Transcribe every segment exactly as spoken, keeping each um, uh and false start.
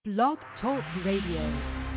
Blog Talk Radio.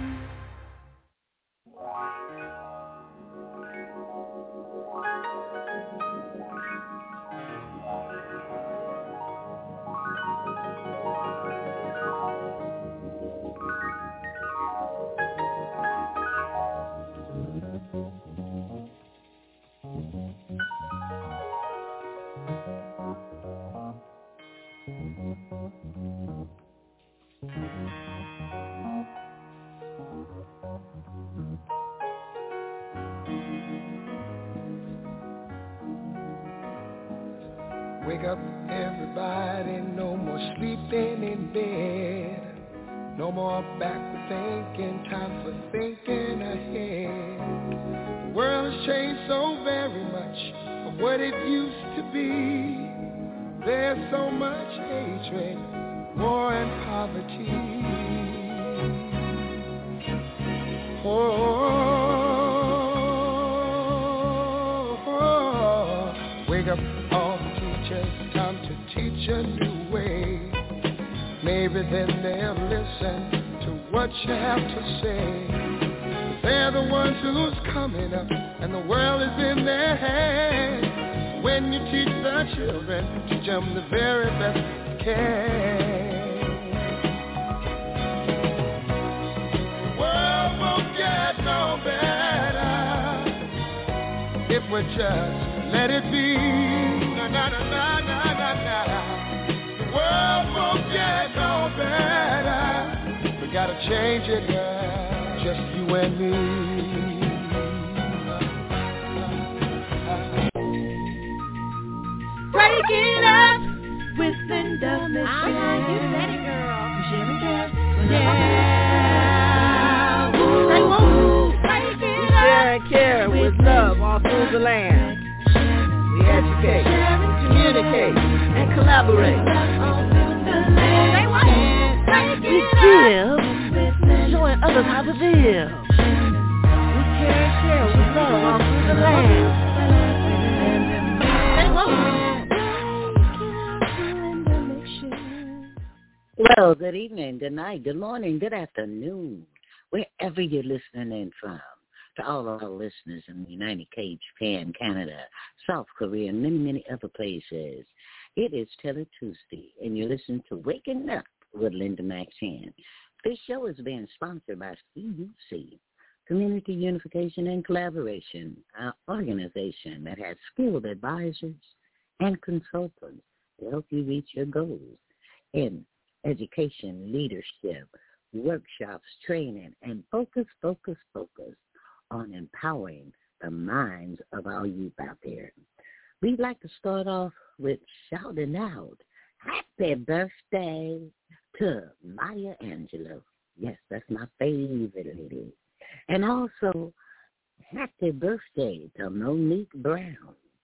Wake up, everybody, no more sleeping in bed. No more backward thinking, time for thinking ahead. The world has changed so very much from what it used to be. There's so much hatred, war and poverty. Oh, oh, oh. Wake up, all time to teach a new way. Maybe then they'll listen to what you have to say. They're the ones who's coming up, and the world is in their hands. When you teach the children, teach them the very best you can. The world won't get no better if we just let it be. Na, na, na, na, na, na. The world won't get no better. We gotta change it, girl. Just you and me. Break it up with Linda Mitchell. Ah, you said it, girl. Sherry Cass. Yeah. Say what? Break it we share and care with love all through the land. We educate, communicate, and collaborate. Say what? We give, showing others how to live. We care and share with love all through the land. Well, good evening, good night, good morning, good afternoon, wherever you're listening in from. To all of our listeners in the United States, Japan, Canada, South Korea, and many, many other places. It is Teller Tuesday, and you're listening to Waking Up with Linda Maxine. This show is being sponsored by C U C, Community Unification and Collaboration, an organization that has skilled advisors and consultants to help you reach your goals in education, leadership, workshops, training, and focus, focus, focus on empowering the minds of our youth out there. We'd like to start off with shouting out, happy birthday to Maya Angelou. Yes, that's my favorite lady. And also, happy birthday to Monique Brown.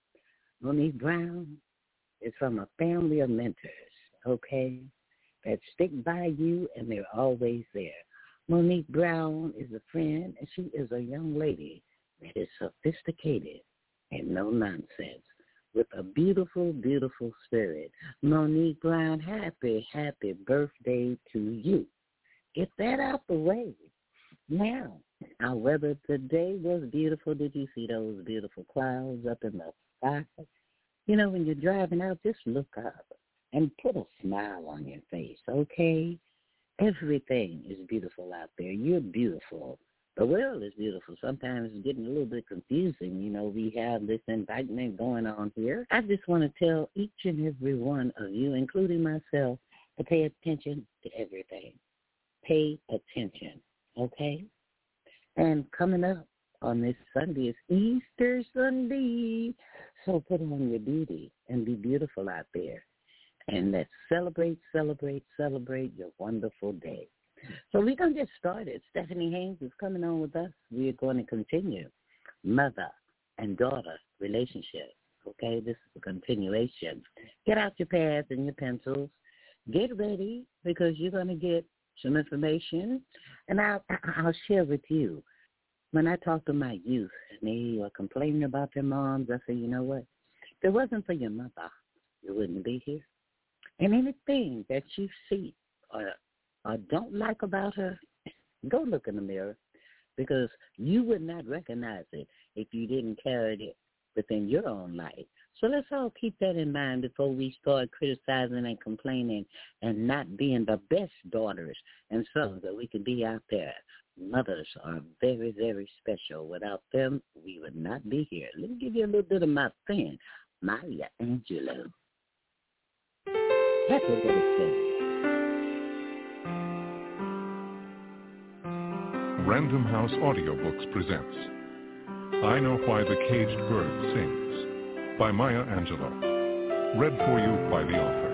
Monique Brown is from a family of mentors, okay, that stick by you and they're always there. Monique Brown is a friend, and she is a young lady that is sophisticated and no nonsense with a beautiful, beautiful spirit. Monique Brown, happy, happy birthday to you. Get that out the way. Now, our weather today was beautiful. Did you see those beautiful clouds up in the sky? You know, when you're driving out, just look up and put a smile on your face, okay? Everything is beautiful out there. You're beautiful. The world is beautiful. Sometimes it's getting a little bit confusing. You know, we have this indictment going on here. I just want to tell each and every one of you, including myself, to pay attention to everything. Pay attention, okay? And coming up on this Sunday is Easter Sunday. So put on your beauty and be beautiful out there. And let's celebrate, celebrate, celebrate your wonderful day. So we're going to get started. Stephanie Haynes is coming on with us. We're going to continue mother and daughter relationship. Okay, this is a continuation. Get out your pads and your pencils. Get ready because you're going to get some information. And I'll, I'll share with you. When I talk to my youth and they are complaining about their moms, I say, you know what? If it wasn't for your mother, you wouldn't be here. And anything that you see or or don't like about her, go look in the mirror, because you would not recognize it if you didn't carry it within your own life. So let's all keep that in mind before we start criticizing and complaining and not being the best daughters and sons that we can be out there. Mothers are very, very special. Without them, we would not be here. Let me give you a little bit of my friend, Maya Angelou. Happy birthday. Random House Audiobooks presents I Know Why the Caged Bird Sings by Maya Angelou. Read for you by the author.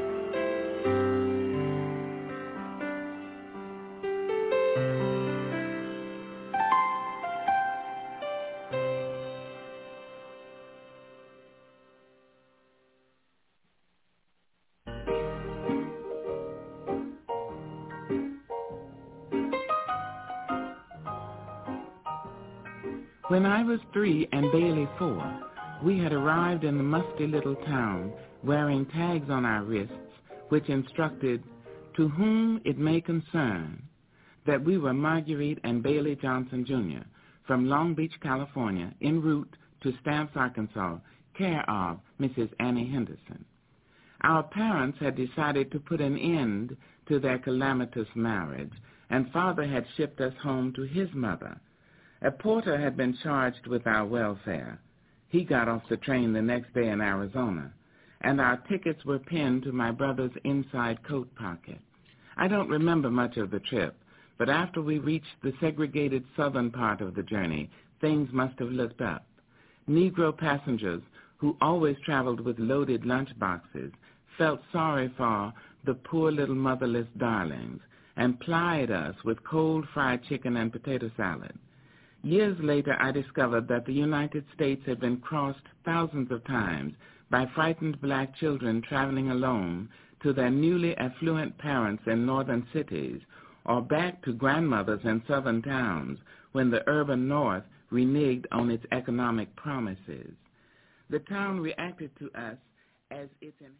When I was three and Bailey four, we had arrived in the musty little town wearing tags on our wrists which instructed, "To whom it may concern," that we were Marguerite and Bailey Johnson, Junior from Long Beach, California, en route to Stamps, Arkansas, care of Missus Annie Henderson. Our parents had decided to put an end to their calamitous marriage, and Father had shipped us home to his mother. A porter had been charged with our welfare. He got off the train the next day in Arizona, and our tickets were pinned to my brother's inside coat pocket. I don't remember much of the trip, but after we reached the segregated southern part of the journey, things must have looked up. Negro passengers, who always traveled with loaded lunch boxes, felt sorry for the poor little motherless darlings and plied us with cold fried chicken and potato salad. Years later, I discovered that the United States had been crossed thousands of times by frightened black children traveling alone to their newly affluent parents in northern cities or back to grandmothers in southern towns when the urban north reneged on its economic promises. The town reacted to us as its... In-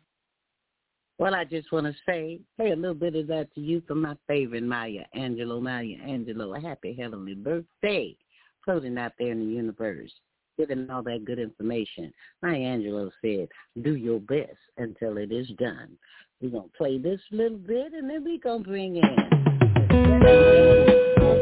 well, I just want to say, hey, a little bit of that to you from my favorite Maya Angelou. Maya Angelou, a happy heavenly birthday. Floating out there in the universe, giving all that good information. Maya Angelou said, do your best until it is done. We're going to play this little bit, and then we're going to bring in...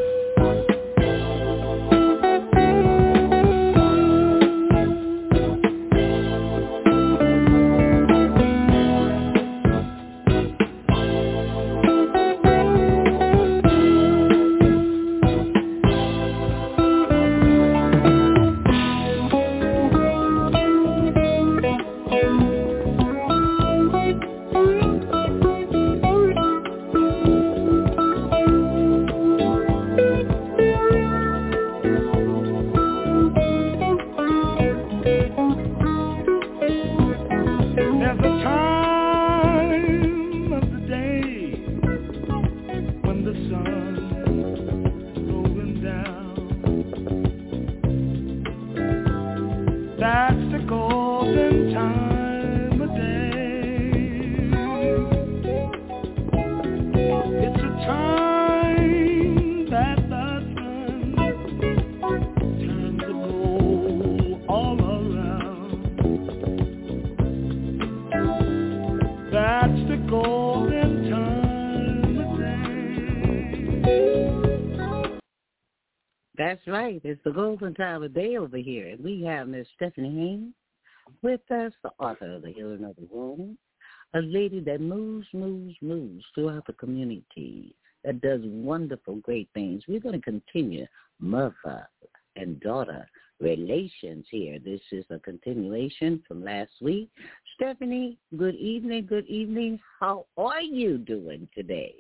That's right. It's the golden time of day over here. And we have Miss Stephanie Haynes with us, the author of The Healing of the Womb, a lady that moves, moves, moves throughout the community, that does wonderful, great things. We're going to continue mother and daughter relations here. This is a continuation from last week. Stephanie, good evening, good evening. How are you doing today?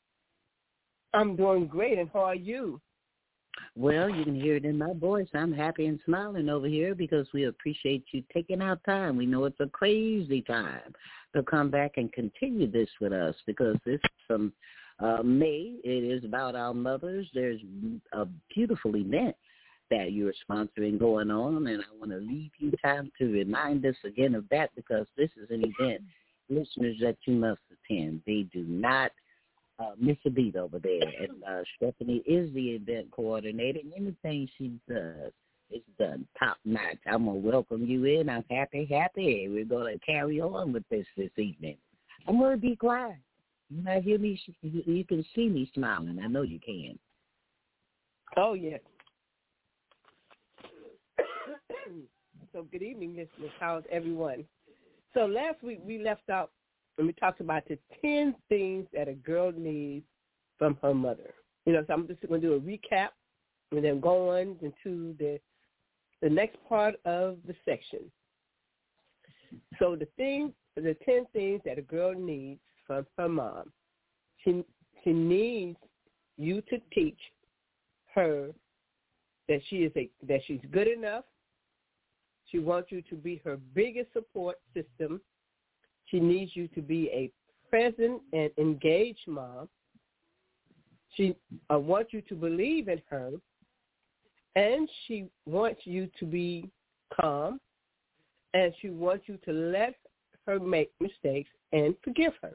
I'm doing great, and how are you? Well, you can hear it in my voice. I'm happy and smiling over here because we appreciate you taking our time. We know it's a crazy time to come back and continue this with us because this is from uh, May. It is about our mothers. There's a beautiful event that you're sponsoring going on, and I want to leave you time to remind us again of that because this is an event, listeners, that you must attend. They do not uh, Miss Abita over there. And uh, Stephanie is the event coordinator. And anything she does is done top notch. I'm going to welcome you in. I'm happy, happy. We're going to carry on with this this evening. I'm going to be quiet. You might hear me. You can see me smiling. I know you can. Oh, yes. So good evening, listeners. How's everyone? So last week we left out and we talked about the ten things that a girl needs from her mother. You know, so I'm just going to do a recap and then go on into the the next part of the section. So the thing, the ten things that a girl needs from her mom. She she needs you to teach her that she is a that she's good enough. She wants you to be her biggest support system. She needs you to be a present and engaged mom. She uh, wants you to believe in her, and she wants you to be calm, and she wants you to let her make mistakes and forgive her.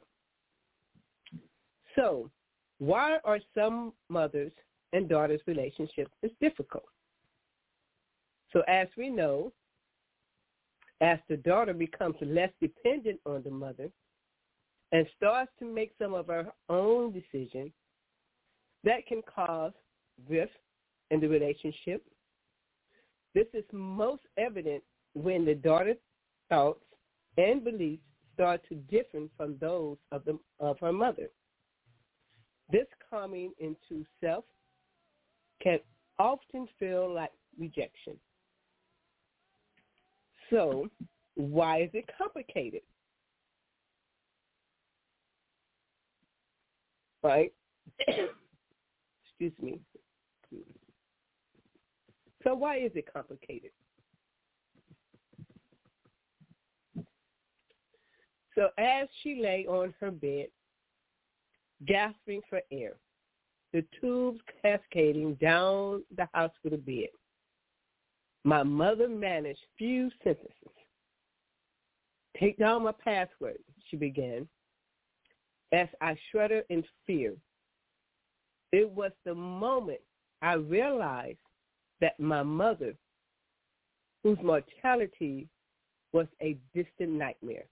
So, why are some mothers and daughters' relationships is difficult? So, as we know, as the daughter becomes less dependent on the mother and starts to make some of her own decisions, that can cause rift in the relationship. This is most evident when the daughter's thoughts and beliefs start to differ from those of the of her mother. This coming into self can often feel like rejection. So, why is it complicated? Right? Excuse me. So, why is it complicated? So, as she lay on her bed, gasping for air, the tubes cascading down the hospital bed, my mother managed few sentences. Take down my password, she began, as I shuddered in fear. It was the moment I realized that my mother, whose mortality was a distant nightmare,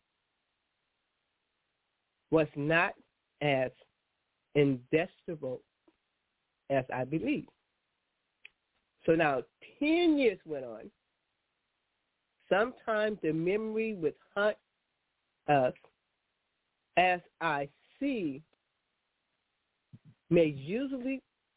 was not as indestructible as I believed. So now ten years went on. Sometimes the memory would haunt us as I see may usually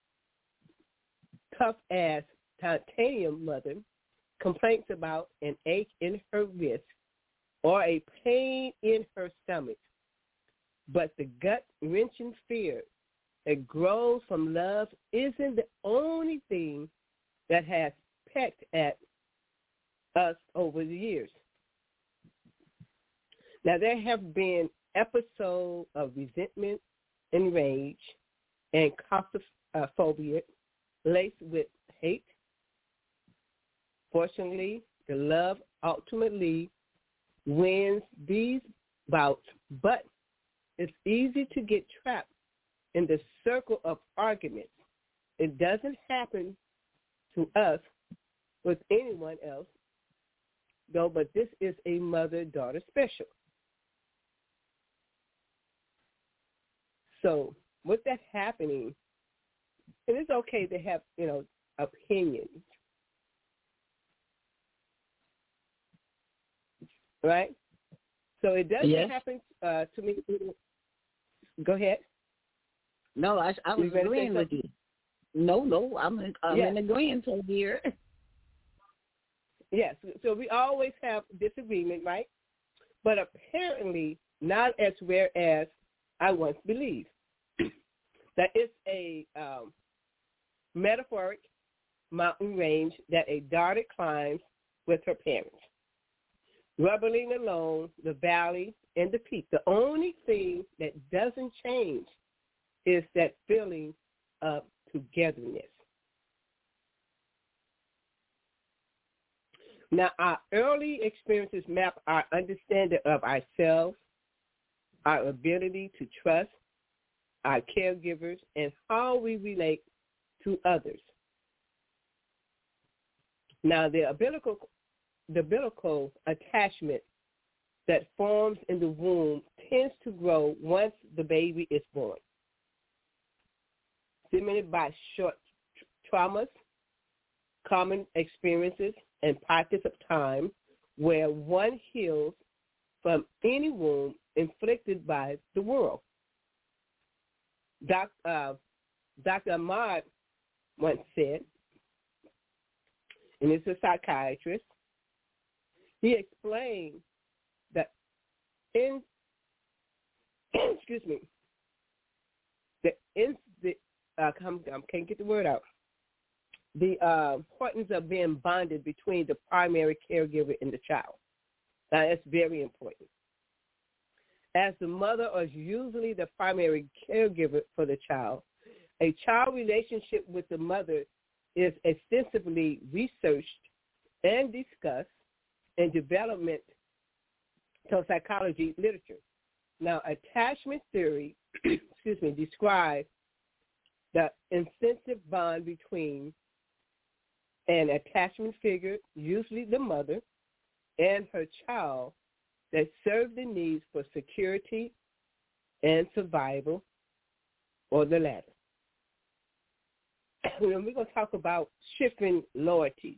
tough as titanium mother complaints about an ache in her wrist or a pain in her stomach. But the gut-wrenching fear that grows from love isn't the only thing that has pecked at us over the years. Now, there have been episodes of resentment and rage and claustrophobia laced with hate. Fortunately, the love ultimately wins these bouts, but it's easy to get trapped in the circle of arguments. It doesn't happen to us with anyone else, though, but this is a mother-daughter special. So with that happening, and it's okay to have, you know, opinions, right? So it doesn't yes. happen uh, to me. Go ahead. No, I, I was agreeing with you. No, no, I'm in, I'm yes. in agreement here. Yes, so we always have disagreement, right? But apparently not as rare as I once believed. That it's a um, metaphoric mountain range that a daughter climbs with her parents, rubbling along the valley and the peak. The only thing that doesn't change is that feeling of togetherness. Now, our early experiences map our understanding of ourselves, our ability to trust, our caregivers, and how we relate to others. Now, the umbilical, the umbilical attachment that forms in the womb tends to grow once the baby is born, stimulated by short traumas, common experiences, and pockets of time where one heals from any wound inflicted by the world. Doc, uh, Doctor Ahmad once said, and he's a psychiatrist, he explained that in, excuse me, the, in, the uh, I can't get the word out, the uh, importance of being bonded between the primary caregiver and the child. Now, that's very important. As the mother is usually the primary caregiver for the child, a child relationship with the mother is extensively researched and discussed in developmental psychology literature. Now, attachment theory, excuse me, describes the instinctive bond between an attachment figure, usually the mother, and her child that serve the needs for security and survival, or the latter. And we're going to talk about shifting loyalties.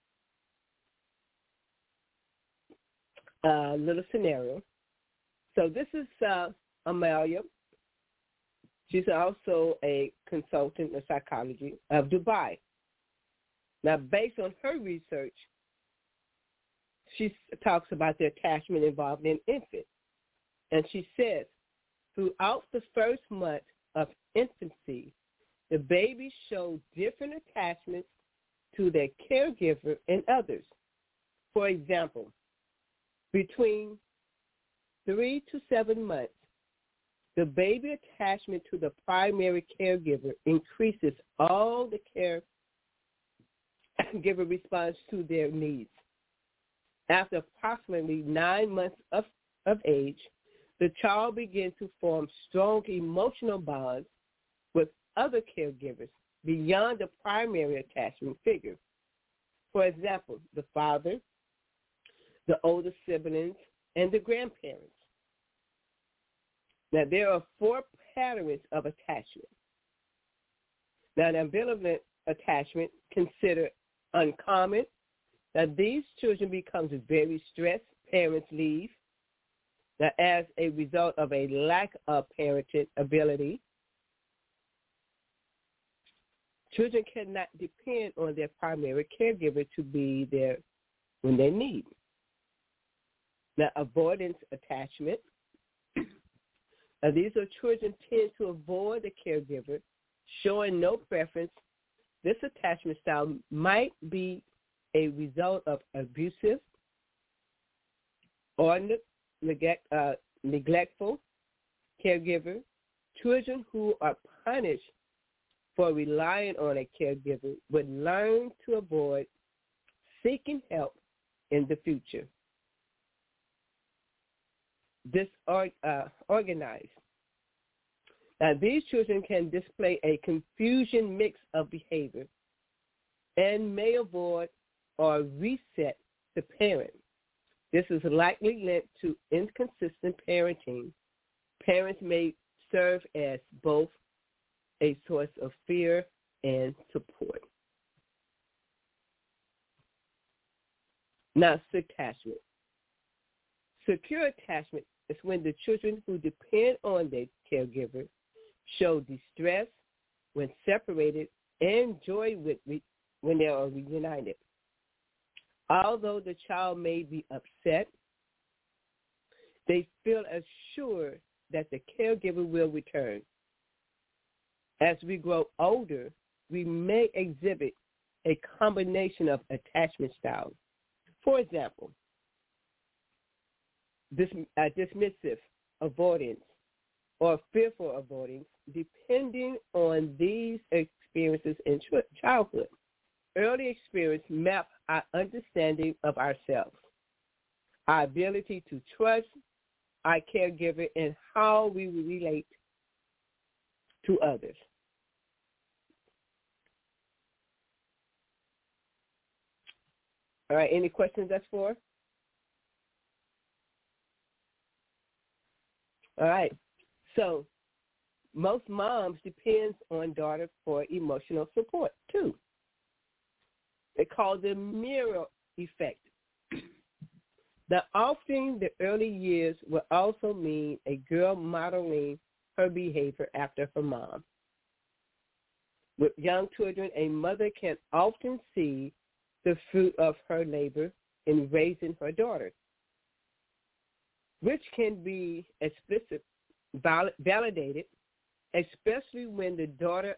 A uh, little scenario. So this is uh, Amalia. She's also a consultant in psychology of Dubai. Now, based on her research, she talks about the attachment involved in infants. And she says, throughout the first month of infancy, the babies show different attachments to their caregiver and others. For example, between three to seven months, the baby attachment to the primary caregiver increases all the caregiver responds to their needs. After approximately nine months of, of age, the child begins to form strong emotional bonds with other caregivers beyond the primary attachment figure. For example, the father, the older siblings, and the grandparents. Now, there are four patterns of attachment. Now, the ambivalent attachment considered uncommon. Now, these children become very stressed. Parents leave. Now, as a result of a lack of parenting ability, children cannot depend on their primary caregiver to be there when they need. Now, avoidance attachment. Now, these are children tend to avoid the caregiver, showing no preference. This attachment style might be a result of abusive or neglect, uh, neglectful caregiver. Children who are punished for relying on a caregiver would learn to avoid seeking help in the future. Disorganized. Now, these children can display a confusion mix of behavior and may avoid or reset the parent. This is likely linked to inconsistent parenting. Parents may serve as both a source of fear and support. Now, attachment. Secure attachment is when the children who depend on their caregiver show distress when separated and joy with when they are reunited. Although the child may be upset, they feel assured that the caregiver will return. As we grow older, we may exhibit a combination of attachment styles. For example, dis, uh, dismissive avoidance or fearful avoidance, depending on these experiences in childhood. Early experience map our understanding of ourselves, our ability to trust our caregiver, and how we relate to others. All right, any questions thus far? All right, so most moms depend on daughters for emotional support too. They call the mirror effect. That often the early years will also mean a girl modeling her behavior after her mom. With young children, a mother can often see the fruit of her labor in raising her daughters, which can be explicit, validated, especially when the daughter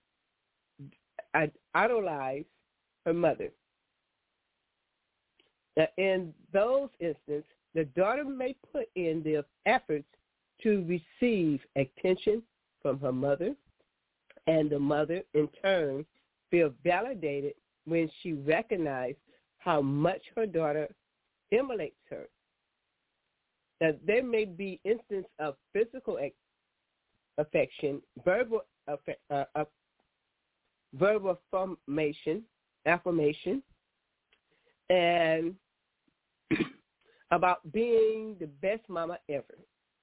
idolizes her mother. Now, in those instances, the daughter may put in the efforts to receive attention from her mother, and the mother, in turn, feels validated when she recognizes how much her daughter emulates her. Now, there may be instances of physical affection, verbal affe- uh, uh, verbal affirmation, affirmation, and about being the best mama ever.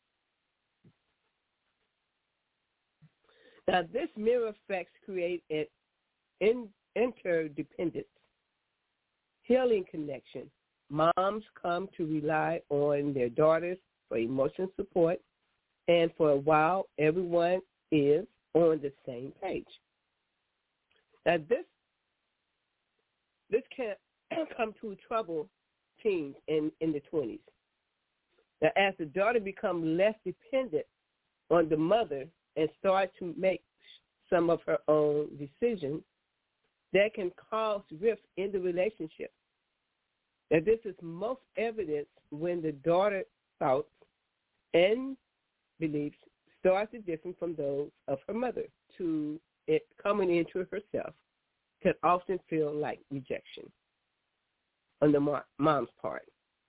Now, this mirror effects create an in, interdependent, healing connection. Moms come to rely on their daughters for emotional support, and for a while, everyone is on the same page. Now, this this can come to trouble teens in, in the twenties. Now, as the daughter becomes less dependent on the mother and starts to make some of her own decisions, that can cause rift in the relationship. Now, this is most evident when the daughter's thoughts and beliefs start to differ from those of her mother. To it coming into herself can often feel like rejection on the mom's part.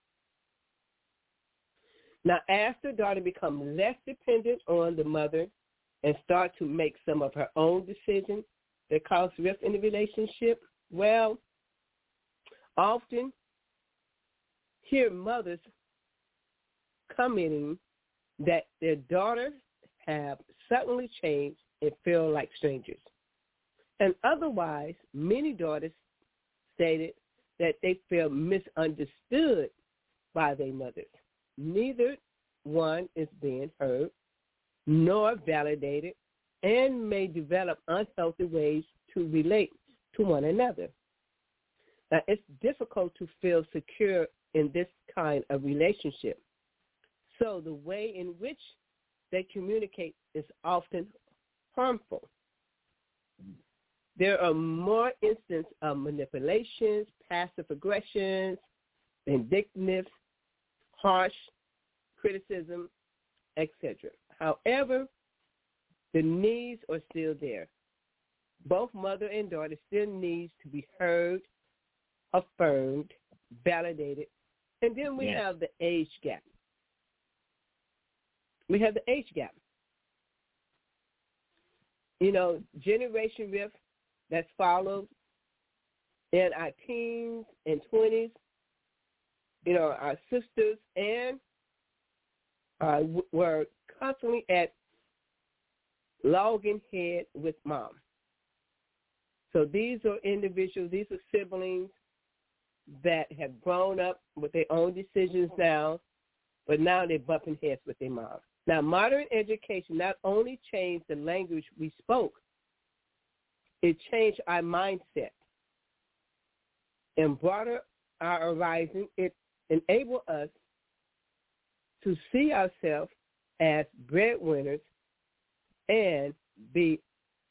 Now, as the daughter becomes less dependent on the mother and start to make some of her own decisions that cause rift in the relationship, well, often hear mothers commenting that their daughters have suddenly changed and feel like strangers. And otherwise, many daughters stated that they feel misunderstood by their mothers. Neither one is being heard nor validated, and may develop unhealthy ways to relate to one another. Now, it's difficult to feel secure in this kind of relationship. So the way in which they communicate is often harmful. There are more instances of manipulations, passive aggressions, vindictiveness, harsh criticism, et cetera. However, the needs are still there. Both mother and daughter still needs to be heard, affirmed, validated. And then we yes. have the age gap. We have the age gap. You know, generation rift that's followed in our teens and twenties, you know, our sisters and uh, were constantly at logging head with mom. So these are individuals, these are siblings that have grown up with their own decisions now, but now they're bumping heads with their mom. Now, modern education not only changed the language we spoke, it changed our mindset and broader our horizon. It enabled us to see ourselves as breadwinners and be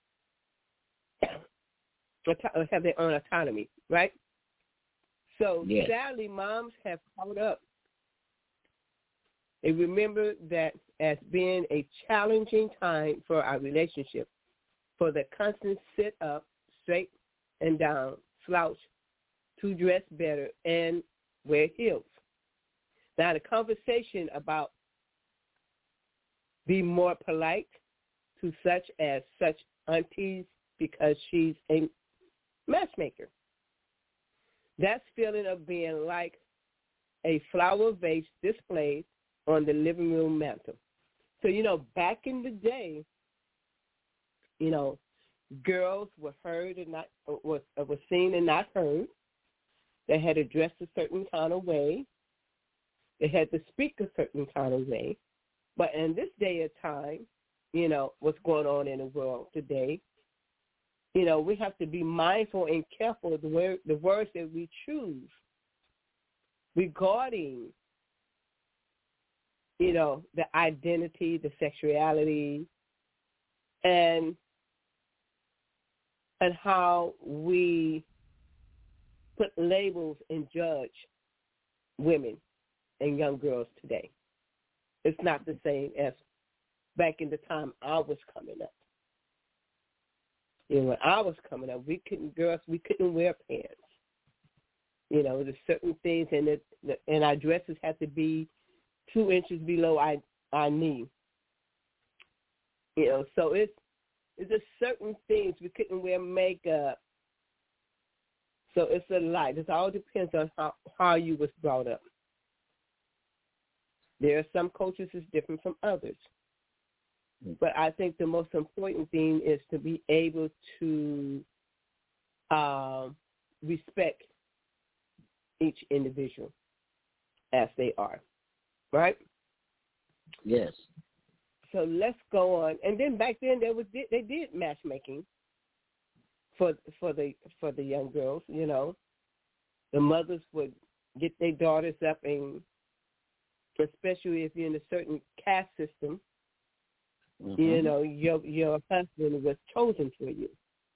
have their own autonomy, right? So yes. sadly, moms have caught up. They remember that as being a challenging time for our relationship, for the constant sit up, straight and down, slouch, to dress better, and wear heels. Now, the conversation about be more polite, to such as such aunties because she's a matchmaker. That's feeling of being like a flower vase displayed on the living room mantel. So, you know, back in the day, you know, girls were heard and not was were seen and not heard. They had to dress a certain kind of way. They had to speak a certain kind of way. But in this day and time, you know, what's going on in the world today, you know, we have to be mindful and careful of the, word, the words that we choose regarding, you know, the identity, the sexuality, and and how we put labels and judge women and young girls today. It's not the same as back in the time I was coming up. You know, when I was coming up, we couldn't, girls, we couldn't wear pants. You know, there's certain things, and it, and our dresses had to be two inches below our, our knee. You know, so it's, it's just certain things. We couldn't wear makeup. So it's a lot. It all depends on how, how you was brought up. There are some cultures that's different from others. But I think the most important thing is to be able to um, respect each individual as they are, right? Yes. So let's go on. And then back then they was they did matchmaking for for the for the young girls. You know, the mothers would get their daughters up, and especially if you're in a certain caste system, mm-hmm. you know, your your husband was chosen for you.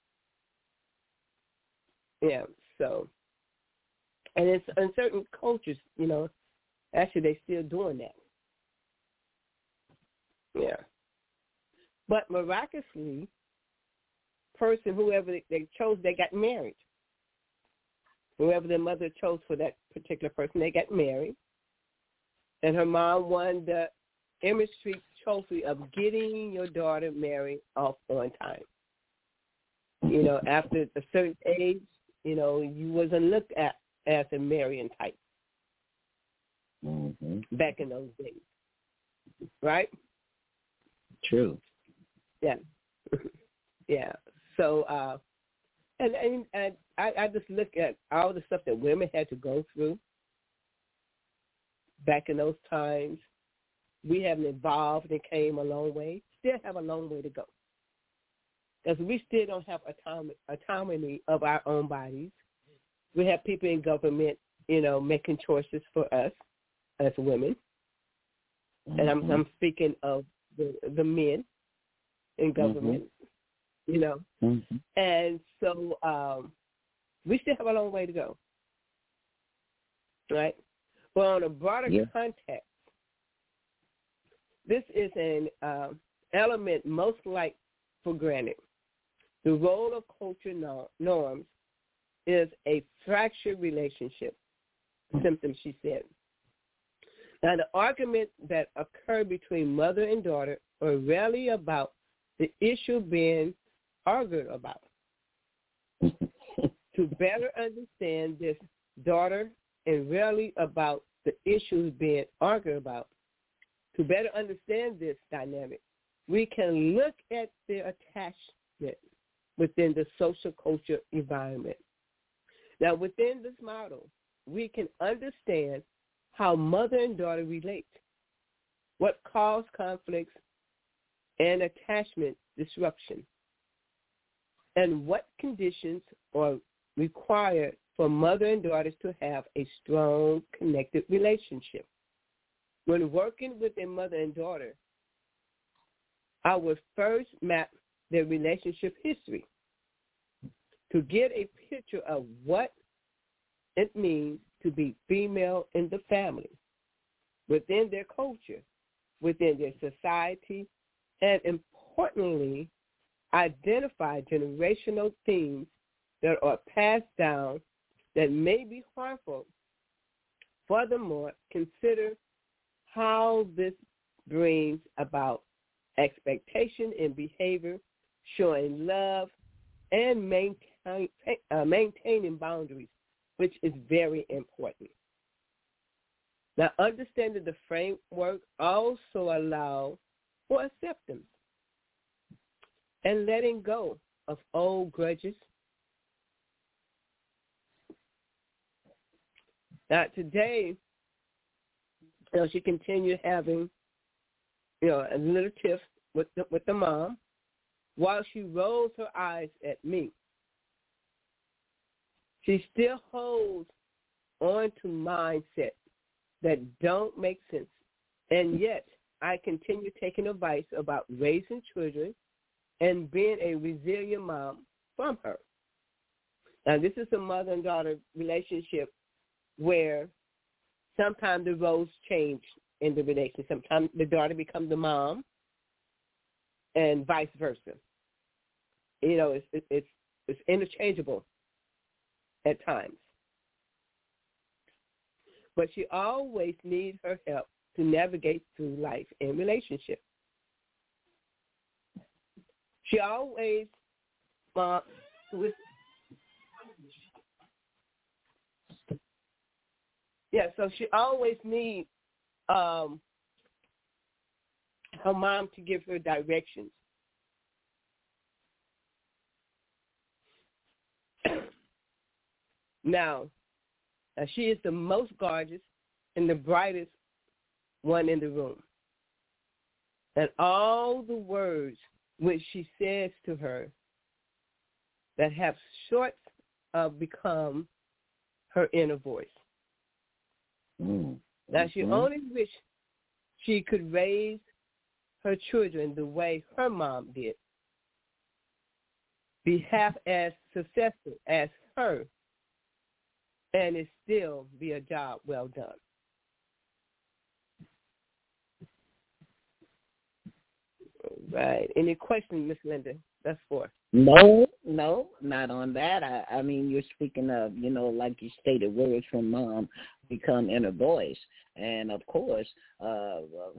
Yeah. So, and it's in certain cultures, you know, actually they're still doing that. Yeah. But miraculously, person, whoever they chose, they got married. Whoever their mother chose for that particular person, they got married. And her mom won the Emma Street trophy of getting your daughter married off on time. You know, after a certain age, you know, you wasn't looked at as a marrying type mm-hmm. back in those days. Right? True. Yeah. Yeah. So, uh, and, and, and I, I just look at all the stuff that women had to go through back in those times. We haven't evolved and came a long way. Still have a long way to go. Because we still don't have autonomy, autonomy of our own bodies. We have people in government, you know, making choices for us as women. Mm-hmm. And I'm, I'm speaking of the, the men in government, mm-hmm. you know. Mm-hmm. And so um, we still have a long way to go, right? But on a broader yeah. context, this is an uh, element most like for granted. The role of culture norm, norms is a fractured relationship symptom, she said. Now, the arguments that occur between mother and daughter are rarely about the issue being argued about. To better understand this daughter and rarely about the issues being argued about, to better understand this dynamic, we can look at the attachment within the social culture environment. Now, within this model, we can understand how mother and daughter relate, what cause conflicts and attachment disruption, and what conditions are required for mother and daughters to have a strong, connected relationship. When working with a mother and daughter, I would first map their relationship history to get a picture of what it means to be female in the family, within their culture, within their society, and importantly, identify generational themes that are passed down that may be harmful. Furthermore, consider how this brings about expectation in behavior, showing love, and maintain, uh, maintaining boundaries, which is very important. Now, understanding the framework also allows for acceptance and letting go of old grudges. Now, today, you know, she continued having, you know, a little tiff with the, with the mom while she rolls her eyes at me. She still holds on to mindsets that don't make sense, and yet I continue taking advice about raising children and being a resilient mom from her. Now, this is a mother and daughter relationship where sometimes the roles change in the relationship. Sometimes the daughter becomes the mom, and vice versa. You know, it's it's it's interchangeable at times. But she always needs her help to navigate through life and relationship. She always uh, with yeah, so she always needs um, her mom to give her directions. Now, now, she is the most gorgeous and the brightest one in the room. And all the words which she says to her that have short uh, become her inner voice. Mm. Now, she Mm-hmm. only wished she could raise her children the way her mom did, be half as successful as her, and it still be a job well done. Right. Any questions, Miss Linda? That's for. No, no, not on that. I, I mean, you're speaking of, you know, like you stated, words from mom become inner voice. And, of course, uh,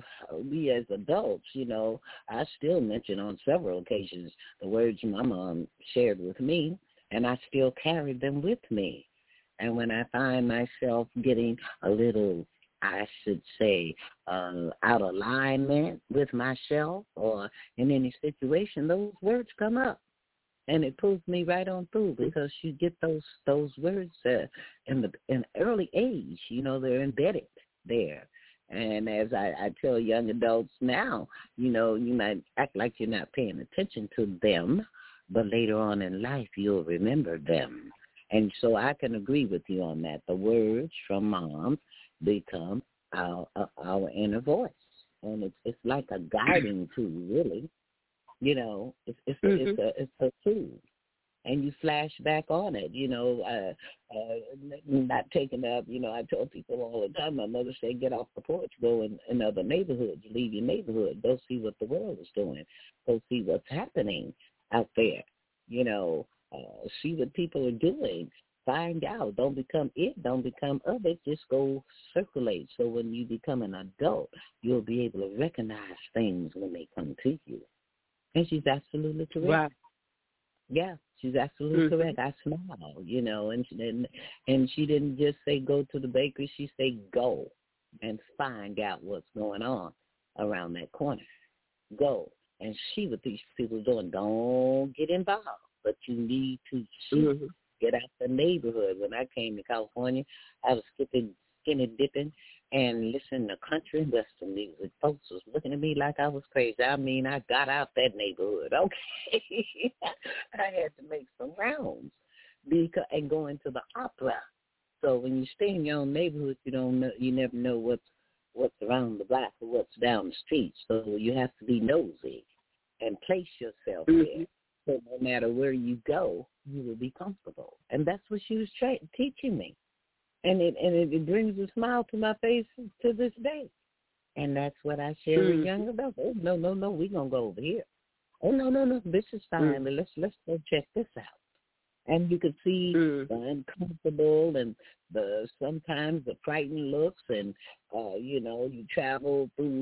we as adults, you know, I still mention on several occasions the words my mom shared with me, and I still carry them with me. And when I find myself getting a little, I should say, uh, out of alignment with myself or in any situation, those words come up. And it pulls me right on through because you get those those words uh, in the in early age. You know, they're embedded there. And as I, I tell young adults now, you know, you might act like you're not paying attention to them, but later on in life you'll remember them. And so I can agree with you on that. The words from mom become our uh, our inner voice, and it's it's like a guiding tool, really. You know, it's it's a, mm-hmm. it's a it's a tool, and you flash back on it. You know, uh, uh, not taking up. You know, I tell people all the time. My mother said, "Get off the porch, go in another neighborhood. Leave your neighborhood. Go see what the world is doing. Go see what's happening out there. You know." Uh, see what people are doing. Find out. Don't become it. Don't become of it. Just go circulate. So when you become an adult, you'll be able to recognize things when they come to you. And she's absolutely correct. Right. Yeah, she's absolutely mm-hmm. correct. I smile, you know, and she didn't, and she didn't just say go to the bakery. She said go and find out what's going on around that corner. Go and see what these people are doing. Don't get involved. But you need to see, mm-hmm. get out the neighborhood. When I came to California, I was skipping, skinny dipping, and listening to country and western music. Folks was looking at me like I was crazy. I mean, I got out that neighborhood, okay? I had to make some rounds because, and go into the opera. So when you stay in your own neighborhood, you don't know, you never know what's what's around the block or what's down the street. So you have to be nosy and place yourself mm-hmm. there. So no matter where you go, you will be comfortable. And that's what she was tra- teaching me. And it and it, it brings a smile to my face to this day. And that's what I share mm. with young adults. Oh, no, no, no, we're going to go over here. Oh, no, no, no, this is fine, mm. but let's, let's go check this out. And you could see mm. the uncomfortable and the sometimes the frightened looks and, uh, you know, you travel through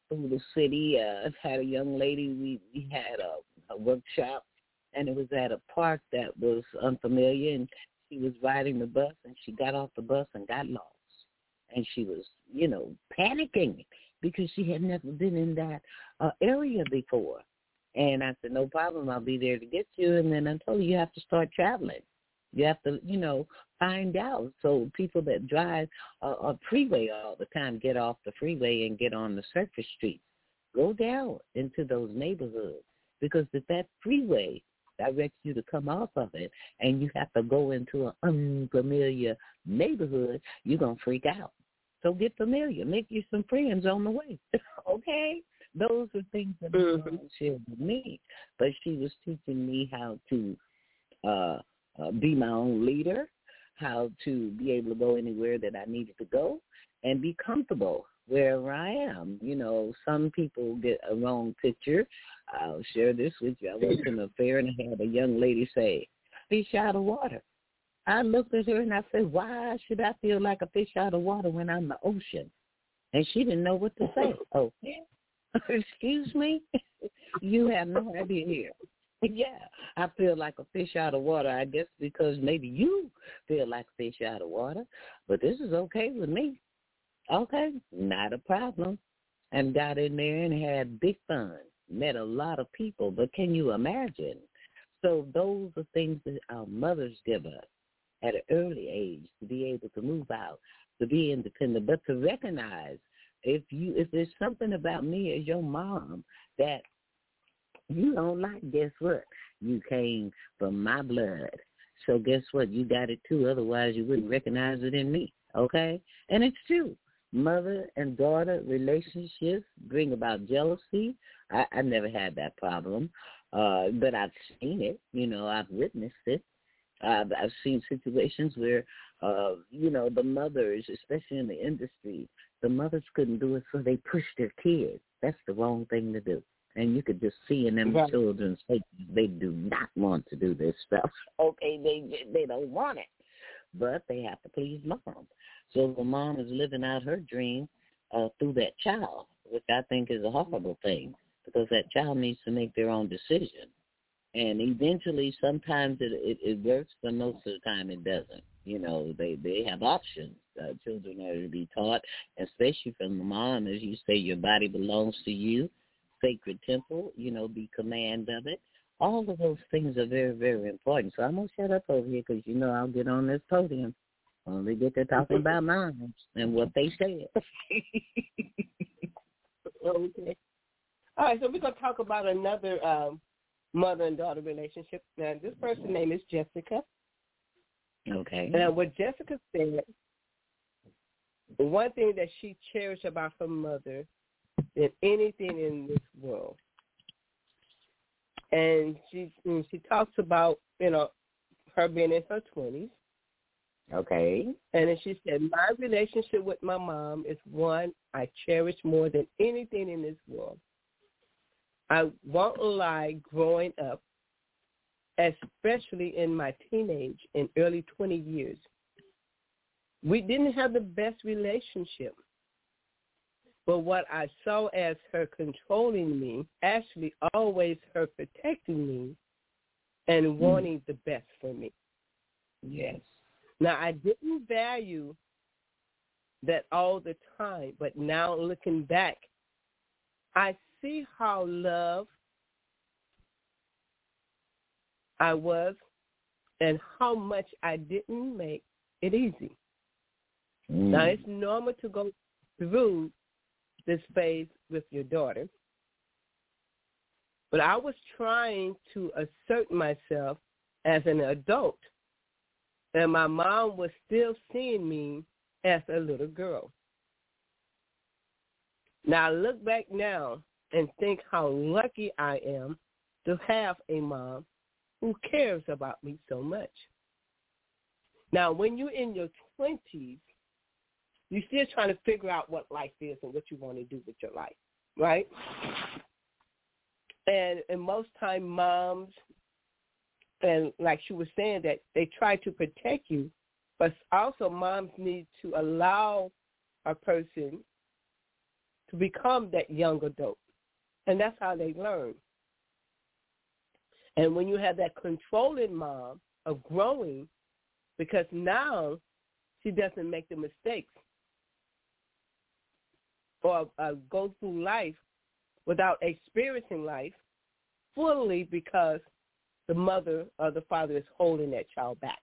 through the city. Uh, had a young lady. We, we had a, a workshop, and it was at a park that was unfamiliar, and she was riding the bus, and she got off the bus and got lost. And she was, you know, panicking because she had never been in that uh, area before. And I said, no problem, I'll be there to get you. And then I told her, you have to start traveling. You have to, you know, find out. So people that drive a, a freeway all the time get off the freeway and get on the surface streets. Go down into those neighborhoods, because if that freeway directs you to come off of it and you have to go into an unfamiliar neighborhood, you're going to freak out. So get familiar. Make you some friends on the way. Okay? Those are things that my mm-hmm. mom shared with me. But she was teaching me how to uh, uh, be my own leader, how to be able to go anywhere that I needed to go, and be comfortable wherever I am. You know, some people get a wrong picture. I'll share this with you. I went to an affair and I had a young lady say, fish out of water. I looked at her and I said, why should I feel like a fish out of water when I'm in the ocean? And she didn't know what to say. Oh, excuse me? You have no idea here. Yeah, I feel like a fish out of water, I guess, because maybe you feel like a fish out of water, but this is okay with me. Okay, not a problem. And got in there and had big fun. Met a lot of people, but can you imagine? So those are things that our mothers give us at an early age, to be able to move out, to be independent, but to recognize if you if there's something about me as your mom that you don't like, guess what? You came from my blood. So guess what? You got it too. Otherwise, you wouldn't recognize it in me, okay? And it's true. Mother and daughter relationships bring about jealousy. I, I never had that problem, uh, but I've seen it. You know, I've witnessed it. I've, I've seen situations where, uh, you know, the mothers, especially in the industry, the mothers couldn't do it, so they pushed their kids. That's the wrong thing to do. And you could just see in them right. children's faces, they do not want to do this stuff. Okay, they they don't want it, but they have to please mom. So the mom is living out her dream uh, through that child, which I think is a horrible thing, because that child needs to make their own decision. And eventually, sometimes it, it, it works, but most of the time it doesn't. You know, they, they have options. Uh, children are to be taught, especially from the mom, as you say, your body belongs to you, sacred temple, you know, be command of it. All of those things are very, very important. So I'm going to shut up over here because, you know, I'll get on this podium when we get to talking about moms and what they said. Okay. All right, so we're going to talk about another um, mother and daughter relationship. Now, this person's name is Jessica. Okay. Now, what Jessica said, one thing that she cherished about her mother than anything in this world, and she she talks about, you know, her being in her twenties. Okay. And then she said, my relationship with my mom is one I cherish more than anything in this world. I won't lie, growing up, especially in my teenage and early twenty years, we didn't have the best relationship. But what I saw as her controlling me, actually always her protecting me and wanting mm. the best for me. Yes. Now, I didn't value that all the time, but now looking back, I see how loved I was and how much I didn't make it easy. Mm. Now, it's normal to go through this phase with your daughter, but I was trying to assert myself as an adult, and my mom was still seeing me as a little girl. Now, I look back now and think how lucky I am to have a mom who cares about me so much. Now, when you're in your twenties, you're still trying to figure out what life is and what you want to do with your life, right? And, and most time moms, and like she was saying, that they try to protect you, but also moms need to allow a person to become that young adult. And that's how they learn. And when you have that controlling mom of growing, because now she doesn't make the mistakes or uh, go through life without experiencing life fully because the mother or the father is holding that child back.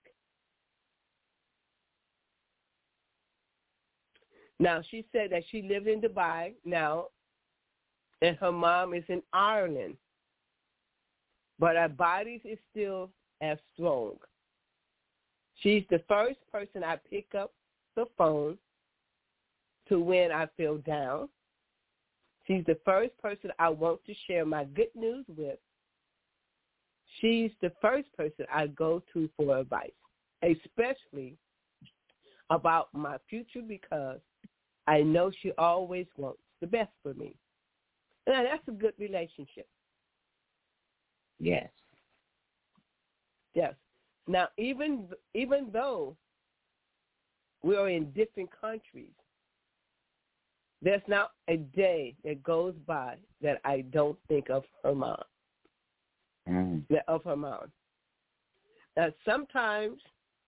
Now, she said that she lived in Dubai now, and her mom is in Ireland. But our bodies is still as strong. She's the first person I pick up the phone to when I feel down. She's the first person I want to share my good news with. She's the first person I go to for advice, especially about my future, because I know she always wants the best for me. Now, that's a good relationship. Yes. Yes. Now, even even though we are in different countries, there's not a day that goes by that I don't think of her mom. Mm. Of her mom. Now, sometimes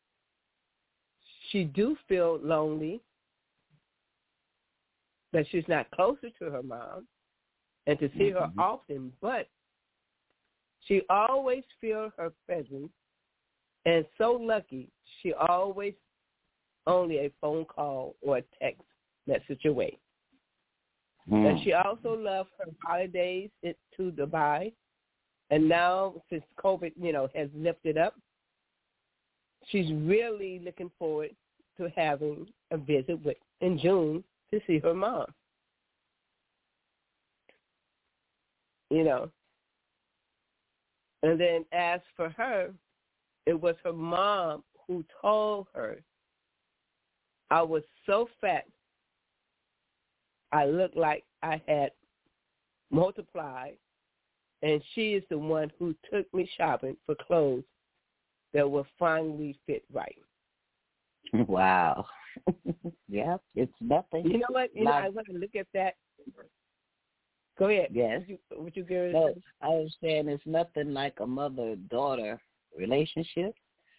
she do feel lonely, that she's not closer to her mom, and to see mm-hmm. her often, but she always feels her presence, and so lucky she always only a phone call or a text message away. Mm. And she also loves her holidays to Dubai, and now since COVID, you know, has lifted up, she's really looking forward to having a visit with in June to see her mom. You know. And then as for her, it was her mom who told her, I was so fat, I looked like I had multiplied, and she is the one who took me shopping for clothes that will finally fit right. Wow. Yeah, it's nothing. You know what? You like, know, I want to look at that. Go ahead. Yes. Would you, would you give no, I was saying it's nothing like a mother-daughter relationship.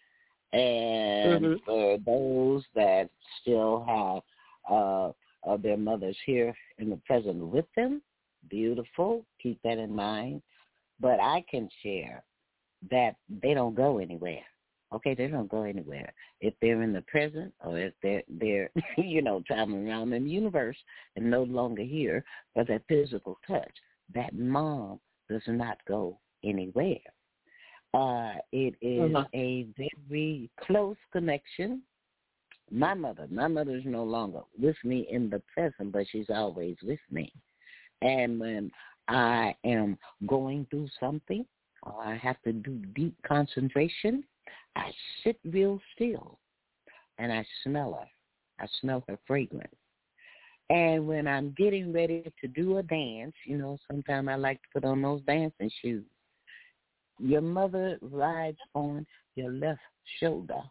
And mm-hmm. for those that still have uh, uh, their mothers here in the present with them, beautiful. Keep that in mind. But I can share that they don't go anywhere. Okay, they don't go anywhere. If they're in the present or if they're, they're you know, traveling around in the universe and no longer here for that physical touch, that mom does not go anywhere. Uh, it is uh-huh. a very close connection. My mother, my mother is no longer with me in the present, but she's always with me. And when I am going through something or I have to do deep concentration, I sit real still, and I smell her. I smell her fragrance. And when I'm getting ready to do a dance, you know, sometimes I like to put on those dancing shoes. Your mother rides on your left shoulder,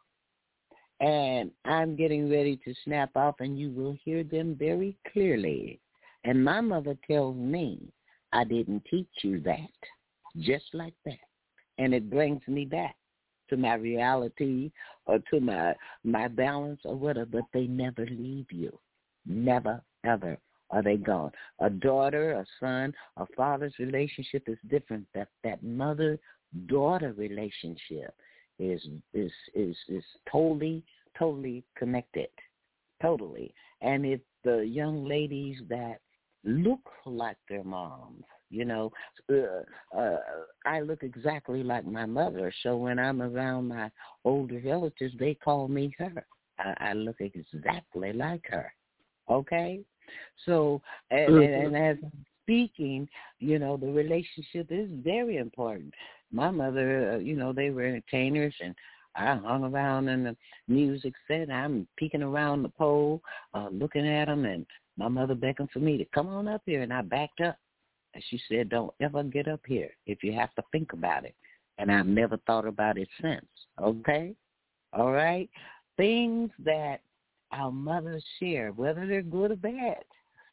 and I'm getting ready to snap off, and you will hear them very clearly. And my mother tells me, I didn't teach you that, just like that. And it brings me back to my reality or to my my balance or whatever, but they never leave you. Never, ever are they gone. A daughter, a son, a father's relationship is different. That that mother-daughter relationship is is is is totally, totally connected. Totally. And it's the young ladies that look like their moms. You know, uh, uh, I look exactly like my mother, so when I'm around my older relatives, they call me her. I, I look exactly like her, okay? So, and, mm-hmm. and as I'm speaking, you know, the relationship is very important. My mother, uh, you know, they were entertainers, and I hung around in the music set. I'm peeking around the pole, uh, looking at them, and my mother beckoned for me to come on up here, and I backed up. And she said, don't ever get up here if you have to think about it. And I've never thought about it since, okay? All right? Things that our mothers share, whether they're good or bad,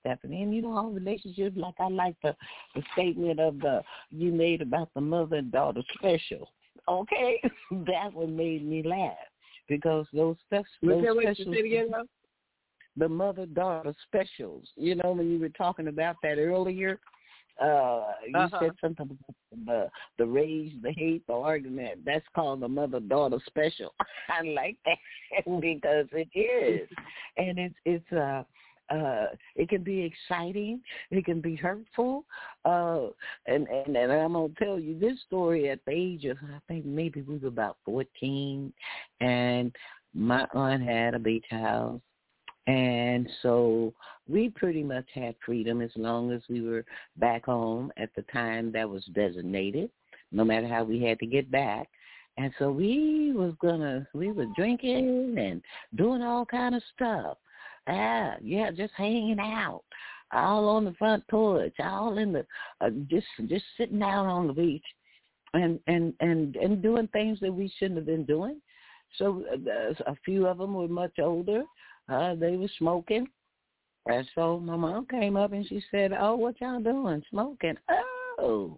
Stephanie. And you know, all relationships, like I like the, the statement of the you made about the mother and daughter special. Okay, that one made me laugh because those, spe- those specials, again, the mother daughter specials. You know, when you were talking about that earlier. Uh, you uh-huh. said something about the the rage, the hate, the argument. That's called the mother-daughter special. I like that because it is, and it's it's uh uh it can be exciting, it can be hurtful, uh, and and and I'm gonna tell you this story at the age of I think maybe we were about fourteen, and my aunt had a beach house. And so we pretty much had freedom as long as we were back home at the time that was designated, no matter how we had to get back. And so we was gonna, we were drinking and doing all kind of stuff. Ah, yeah, just hanging out, all on the front porch, all in the, uh, just just sitting out on the beach, and and and and doing things that we shouldn't have been doing. So uh, a few of them were much older. Uh, they were smoking. And so my mom came up and she said, oh, what y'all doing? Smoking. Oh,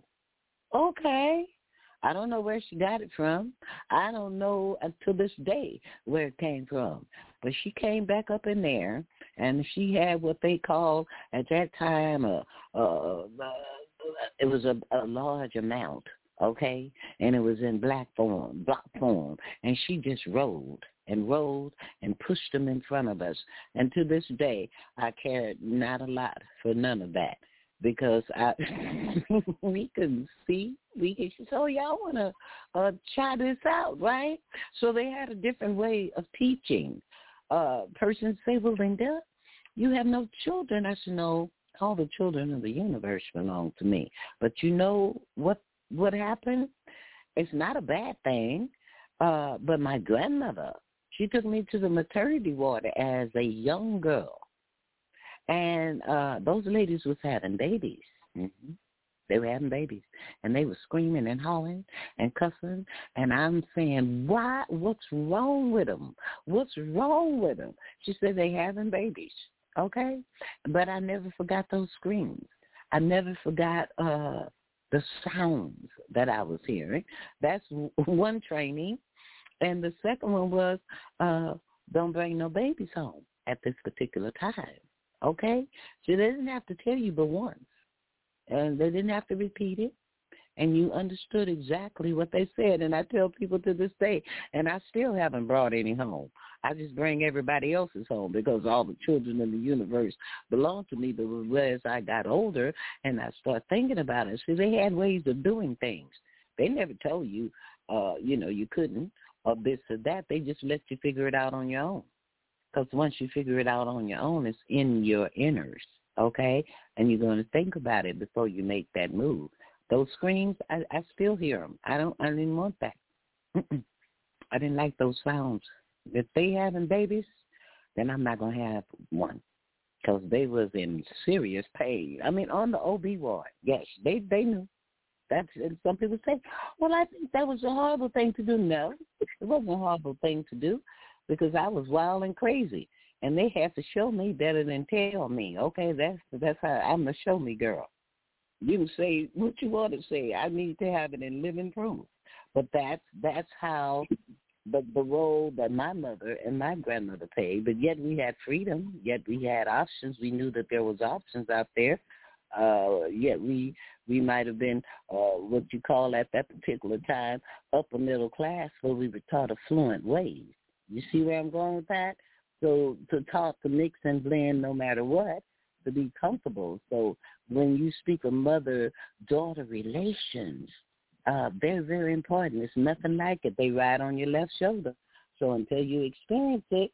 okay. I don't know where she got it from. I don't know uh, to this day where it came from. But she came back up in there, and she had what they called at that time, a, a, a, it was a, a large amount, okay? And it was in black form, block form. And she just rolled. and rolled and pushed them in front of us. And to this day, I cared not a lot for none of that because I we couldn't see. We could, so y'all want to uh, try this out, right? So they had a different way of teaching. Uh, persons say, well, Linda, you have no children. I said, no, all the children of the universe belong to me. But you know what, what happened? It's not a bad thing, uh, but my grandmother, she took me to the maternity ward as a young girl, and uh, those ladies was having babies. Mm-hmm. They were having babies, and they were screaming and hollering and cussing, and I'm saying, why? What's wrong with them? What's wrong with them? She said, they having babies, okay? But I never forgot those screams. I never forgot uh, the sounds that I was hearing. That's one training. And the second one was, uh, don't bring no babies home at this particular time, okay? So they didn't have to tell you but once, and they didn't have to repeat it, and you understood exactly what they said. And I tell people to this day, and I still haven't brought any home. I just bring everybody else's home because all the children in the universe belong to me. But as I got older and I started thinking about it, see, they had ways of doing things. They never told you, uh, you know, you couldn't. Or this or that, they just let you figure it out on your own. Because once you figure it out on your own, it's in your inners, okay? And you're going to think about it before you make that move. Those screams, I, I still hear them. I don't. I didn't want that. Mm-mm. I didn't like those sounds. If they having babies, then I'm not going to have one. Because they was in serious pain. I mean, on the O B ward, yes, they they knew. That's, and some people say, well, I think that was a horrible thing to do. No, it wasn't a horrible thing to do because I was wild and crazy, and they had to show me better than tell me. Okay, that's that's how I'm a show me girl. You can say what you want to say. I need to have it in living proof. But that's that's how the the role that my mother and my grandmother played. But yet we had freedom. Yet we had options. We knew that there was options out there. Uh, yet we we might have been uh, what you call at that particular time upper middle class, where we were taught affluent ways. You see where I'm going with that? So to taught to mix and blend no matter what, to be comfortable. So when you speak of mother-daughter relations, uh, they're very important. It's nothing like it. They ride on your left shoulder. So until you experience it,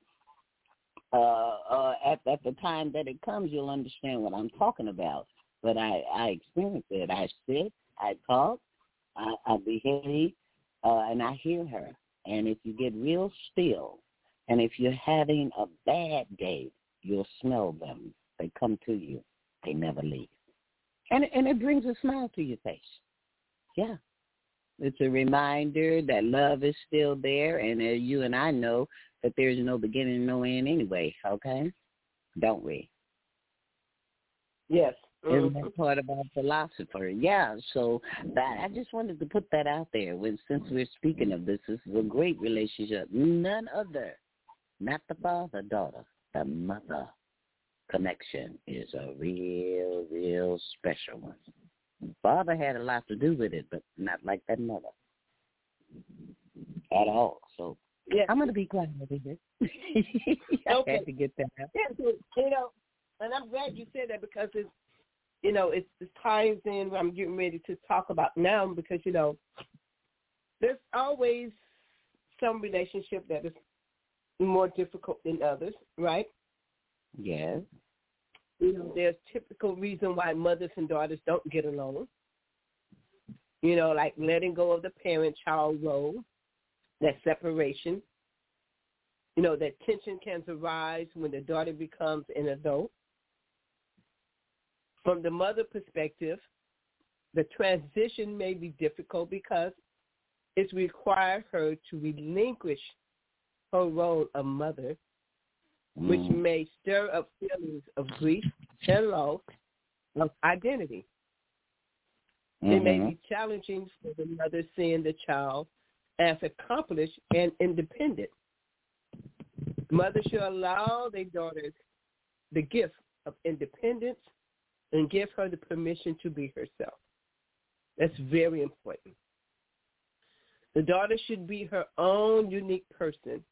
uh, uh, at, at the time that it comes, you'll understand what I'm talking about. But I, I experience it. I sit, I talk, I, I behave, uh, and I hear her. And if you get real still, and if you're having a bad day, you'll smell them. They come to you. They never leave. And, and it brings a smile to your face. Yeah. It's a reminder that love is still there, and uh, you and I know that there's no beginning, no end anyway, okay? Don't we? Yes. Isn't Mm-hmm. that part of our philosopher? Yeah, so that I just wanted to put that out there. When, since we're speaking of this, this is a great relationship. None other, not the father-daughter, the mother connection is a real, real special one. Father had a lot to do with it, but not like that mother at all. So yeah. I'm going to be quiet over here. I Okay. had to get that out. Yeah, you know, and I'm glad you said that because it's, you know, it's, it ties in what I'm getting ready to talk about now because, you know, there's always some relationship that is more difficult than others, right? Yes. You know, there's typical reason why mothers and daughters don't get along. You know, like letting go of the parent-child role, that separation. You know, that tension can arise when the daughter becomes an adult. From the mother perspective, the transition may be difficult because it's required her to relinquish her role of mother, mm. which may stir up feelings of grief and loss of identity. Mm-hmm. It may be challenging for the mother seeing the child as accomplished and independent. Mothers should allow their daughters the gift of independence and give her the permission to be herself. That's very important. The daughter should be her own unique person.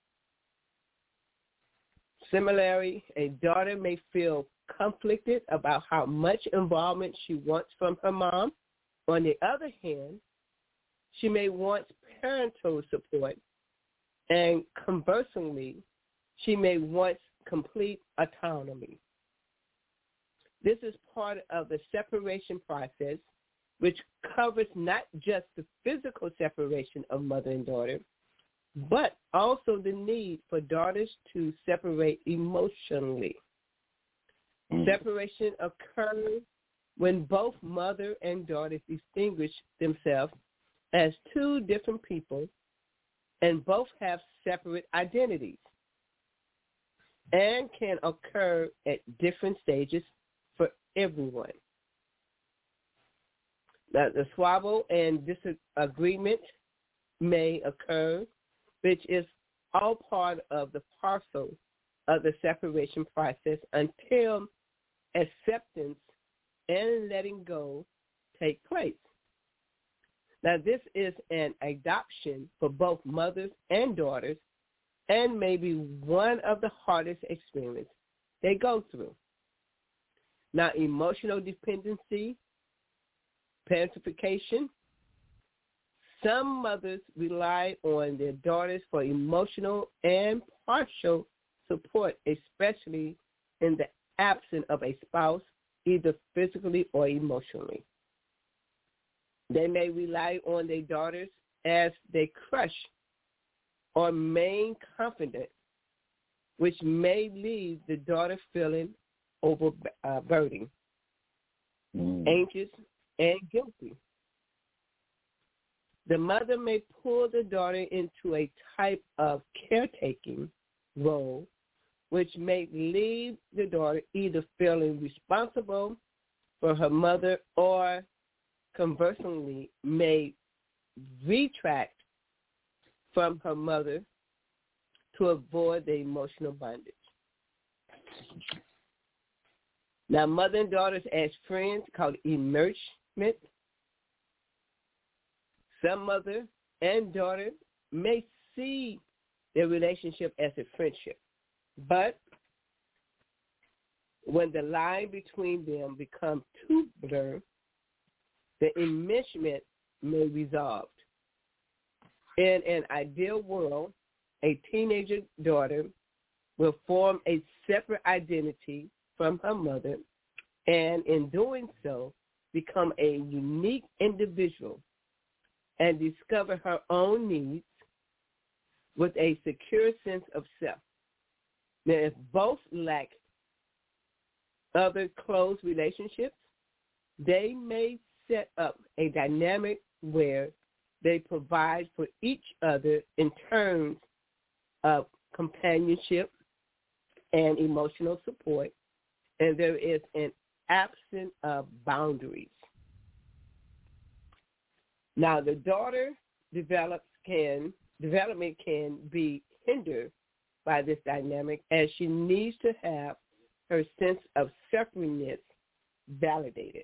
Similarly, a daughter may feel conflicted about how much involvement she wants from her mom. On the other hand, she may want parental support, and conversely, she may want complete autonomy. This is part of the separation process, which covers not just the physical separation of mother and daughter, but also the need for daughters to separate emotionally. Mm. Separation occurs when both mother and daughter distinguish themselves as two different people and both have separate identities, and can occur at different stages for everyone. Now, the squabble and disagreement may occur, which is all part of the parcel of the separation process until acceptance and letting go take place. Now, this is an adoption for both mothers and daughters and may be one of the hardest experiences they go through. Now, emotional dependency, parentification. Some mothers rely on their daughters for emotional and partial support, especially in the absence of a spouse, either physically or emotionally. They may rely on their daughters as their crush or main confidant, which may leave the daughter feeling overburdened, mm. anxious, and guilty. The mother may pull the daughter into a type of caretaking role, which may leave the daughter either feeling responsible for her mother or, conversely, may retract from her mother to avoid the emotional bondage. Now, mother and daughters as friends called emergement. Some mother and daughter may see their relationship as a friendship, but when the line between them becomes too blurred, the enmeshment may resolve. In an ideal world, a teenager daughter will form a separate identity from her mother and in doing so become a unique individual and discover her own needs with a secure sense of self. Now, if both lack other close relationships, they may set up a dynamic where they provide for each other in terms of companionship and emotional support, and there is an absence of boundaries. Now, the daughter develops can development can be hindered by this dynamic, as she needs to have her sense of separateness validated.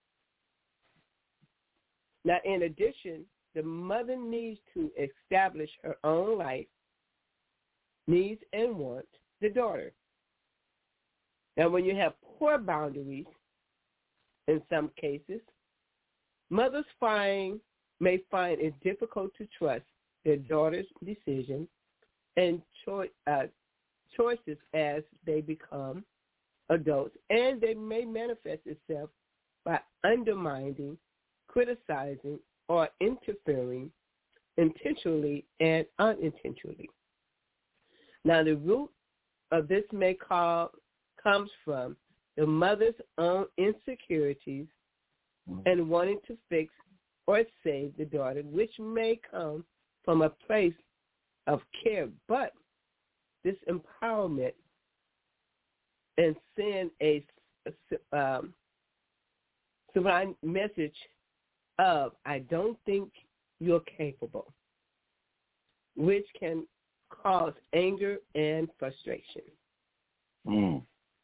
Now, in addition, the mother needs to establish her own life, needs, and wants the daughter. Now, when you have poor boundaries, in some cases, mothers find may find it difficult to trust their daughter's decision and cho- uh, choices as they become adults, and they may manifest itself by undermining, criticizing, or interfering intentionally and unintentionally. Now, the root of this may call, comes from the mother's own insecurities and wanting to fix or save the daughter, which may come from a place of care, but this empowerment and send a um, sublime message of, I don't think you're capable, which can cause anger and frustration. Mm.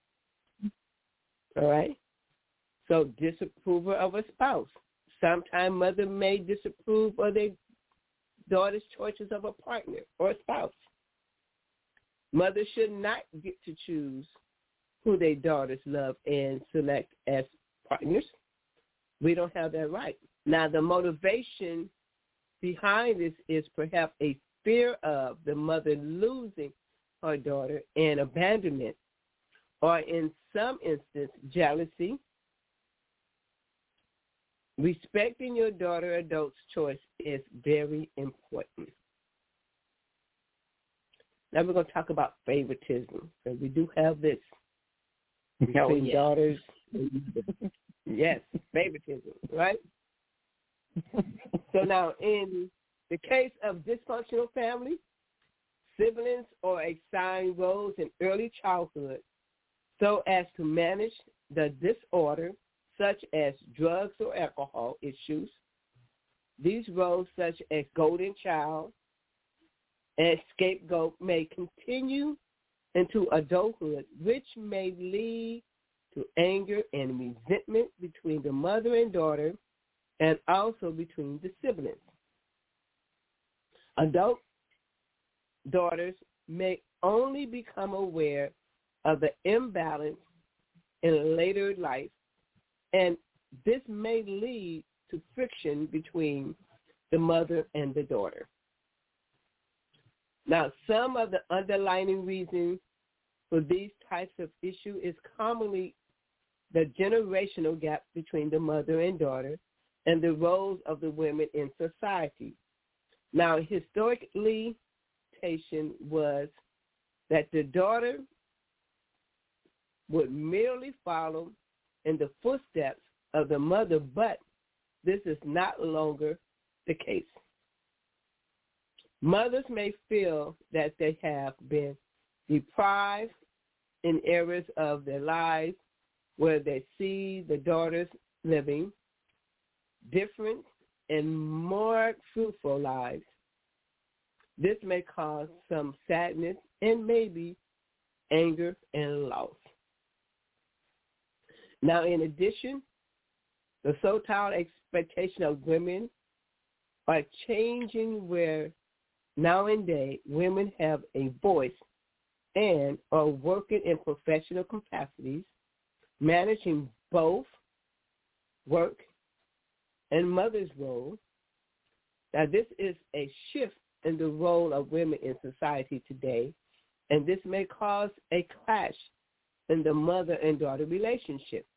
All right? So disapproval of a spouse. Sometimes mother may disapprove of their daughter's choices of a partner or a spouse. Mother should not get to choose who their daughters love and select as partners. We don't have that right. Now, the motivation behind this is perhaps a fear of the mother losing her daughter and abandonment, or in some instances, jealousy. Respecting your daughter adult's choice is very important. Now we're going to talk about favoritism. So we do have this between oh, yeah. daughters. Yes, favoritism, right? So now in the case of dysfunctional family, siblings are assigned roles in early childhood so as to manage the disorder, such as drugs or alcohol issues. These roles, such as golden child and scapegoat, may continue into adulthood, which may lead to anger and resentment between the mother and daughter, and also between the siblings. Adult daughters may only become aware of the imbalance in later life, and this may lead to friction between the mother and the daughter. Now, some of the underlying reasons for these types of issues is commonly the generational gap between the mother and daughter and the roles of the women in society. Now, historically, was that the daughter would merely follow in the footsteps of the mother, but this is not longer the case. Mothers may feel that they have been deprived in areas of their lives where they see the daughters living different and more fruitful lives. This may cause some sadness and maybe anger and loss. Now, in addition, the societal expectation of women are changing, where nowadays women have a voice and are working in professional capacities, managing both work and mother's role. Now, this is a shift in the role of women in society today, and this may cause a clash in the mother and daughter relationship.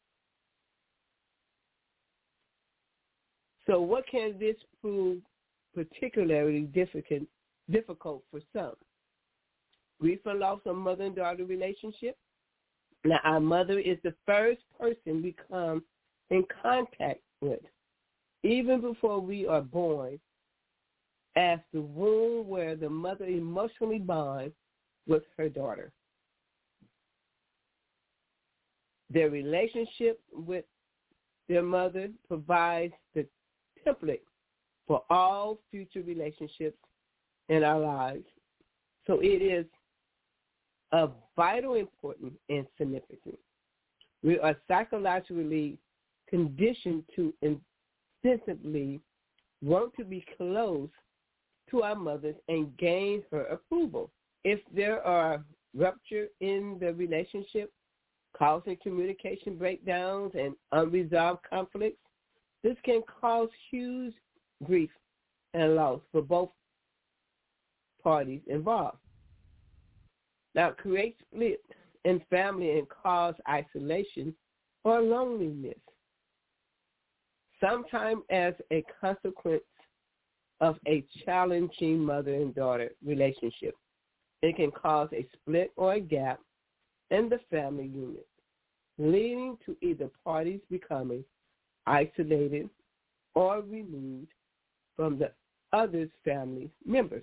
So what can this prove particularly difficult, difficult for some? Grief and loss of mother and daughter relationship. Now, our mother is the first person we come in contact with, even before we are born, as the womb where the mother emotionally bonds with her daughter. Their relationship with their mother provides the template for all future relationships in our lives. So it is of vital importance and significance. We are psychologically conditioned to instinctively want to be close to our mothers and gain her approval. If there are rupture in the relationship, causing communication breakdowns and unresolved conflicts, this can cause huge grief and loss for both parties involved. Now, create split in family and cause isolation or loneliness, sometimes as a consequence of a challenging mother and daughter relationship. It can cause a split or a gap in the family unit, leading to either parties becoming isolated or removed from the other's family members.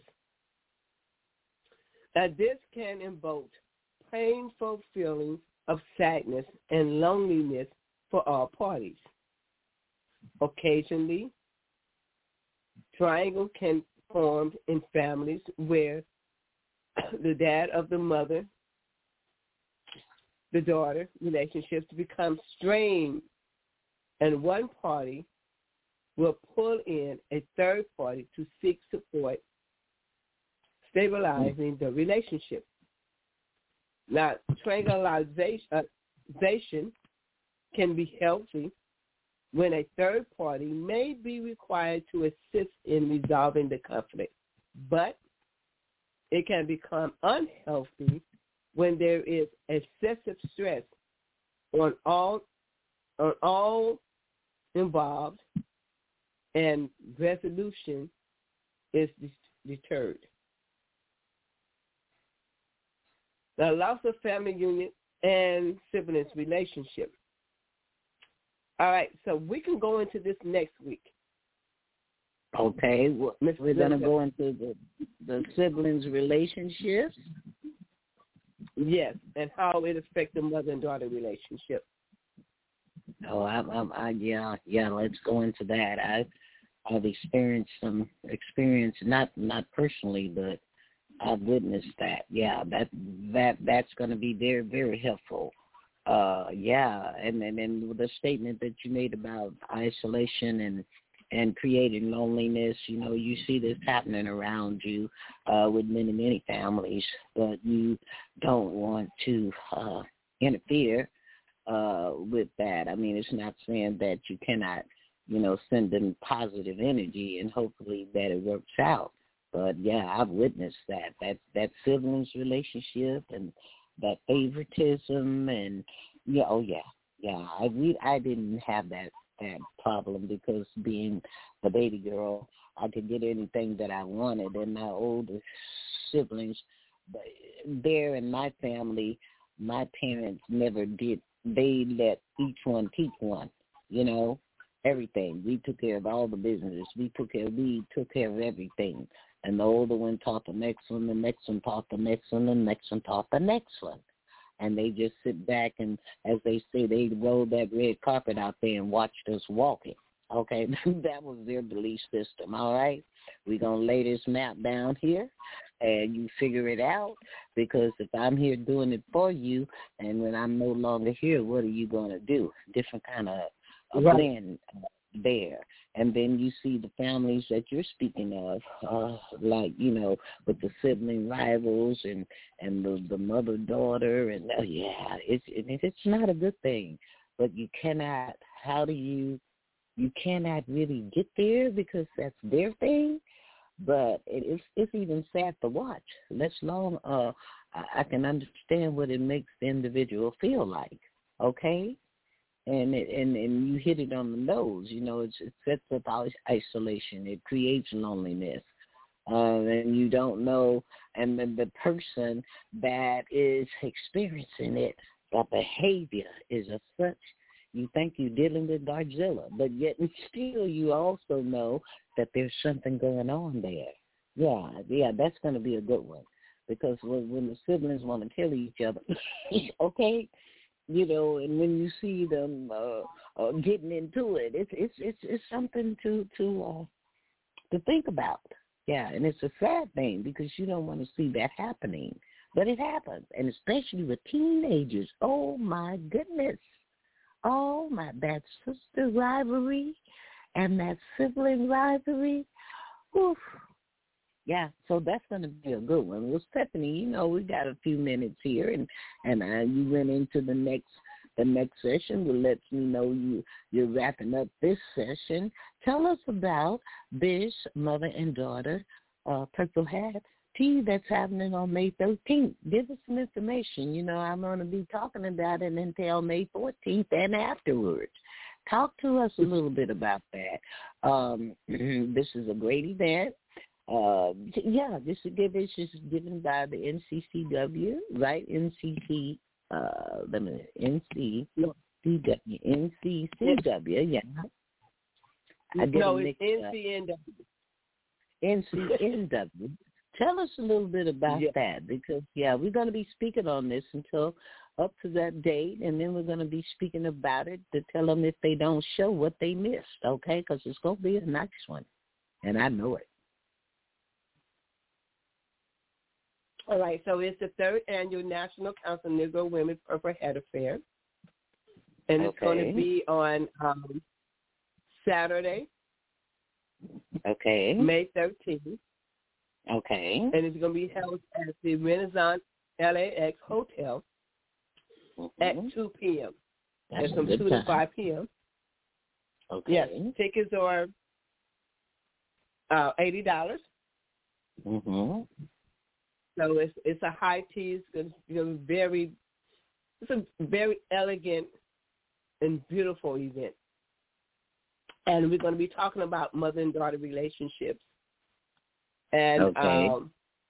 Now, this can invoke painful feelings of sadness and loneliness for all parties. Occasionally, triangle can form in families where the dad of the mother, the daughter relationships become strained, and one party will pull in a third party to seek support, stabilizing the relationship. Now, triangulation can be healthy when a third party may be required to assist in resolving the conflict, but it can become unhealthy when there is excessive stress on all on all involved and resolution is deterred. The loss of family unit and siblings relationship. All right, so we can go into this next week. Okay, well, we're going to go into the, the siblings' relationships. Yes, and how it affects the mother and daughter relationship. Oh, I, I, I, yeah, yeah. Let's go into that. I, I've experienced some experience, not not personally, but I've witnessed that. Yeah, that that that's going to be very very helpful. Uh, yeah, and and then the statement that you made about isolation and and creating loneliness, you know, you see this happening around you uh, with many, many families, but you don't want to uh, interfere uh, with that. I mean, it's not saying that you cannot, you know, send them positive energy and hopefully that it works out. But, yeah, I've witnessed that, that, that siblings relationship and that favoritism and, yeah, oh, yeah, yeah. I, we, I didn't have that. that problem because being the baby girl, I could get anything that I wanted. And my older siblings, there in my family, my parents never did. They let each one teach one, you know, everything. We took care of all the business. We took care, we took care of everything. And the older one taught the next one, the next one taught the next one, the next one taught the next one. And they just sit back and, as they say, they rolled that red carpet out there and watched us walking. Okay, that was their belief system, all right? We're going to lay this map down here, and you figure it out, because if I'm here doing it for you, and when I'm no longer here, what are you going to do? Different kind of a right. blend there. And then you see the families that you're speaking of, uh, like, you know, with the sibling rivals and, and the, the mother-daughter. And, uh, yeah, it's, it's not a good thing. But you cannot, how do you, you cannot really get there because that's their thing. But it, it's, it's even sad to watch. Let alone uh, I, I can understand what it makes the individual feel like, okay? And, it, and and you hit it on the nose. You know, it's, it sets up isolation. It creates loneliness. Uh, and you don't know, and the, the person that is experiencing it, the behavior is as such, you think you're dealing with Godzilla, but yet still you also know that there's something going on there. Yeah, yeah, that's going to be a good one. Because when, when the siblings want to kill each other, okay, you know, and when you see them uh, uh, getting into it, it's it's it's it's something to to uh, to think about. Yeah, and it's a sad thing because you don't want to see that happening, but it happens, and especially with teenagers. Oh my goodness! Oh my, that sister rivalry and that sibling rivalry. Oof. Yeah, so that's going to be a good one. Well, Stephanie, you know, we got a few minutes here, and and uh, you went into the next the next session. Well, let me know you you're wrapping up this session. Tell us about this mother and daughter uh, Purple Hat Tea that's happening on May thirteenth. Give us some information. You know, I'm going to be talking about it until May fourteenth and afterwards. Talk to us a little bit about that. Um, this is a great event. Uh, yeah, this is this is given by the N C C W, right? N C C, uh, let me N C C W, N C C W, yeah. I no, it's N C N W. N C N W. Tell us a little bit about yeah. that, because yeah, we're going to be speaking on this until up to that date, and then we're going to be speaking about it to tell them if they don't show what they missed, okay? Because it's going to be a nice one, and I know it. All right, so it's the third annual National Council of Negro Women Purple Hat Affair, and it's okay. going to be on um, Saturday, okay, May thirteenth. Okay. And it's going to be held at the Renaissance L A X Hotel mm-hmm. at two p.m. That's from two time. to five p.m. Okay. Yes, tickets are uh, eighty dollars. Mm-hmm. So it's it's a high tea. It's you know very it's a very elegant and beautiful event, and we're going to be talking about mother and daughter relationships, and okay. um,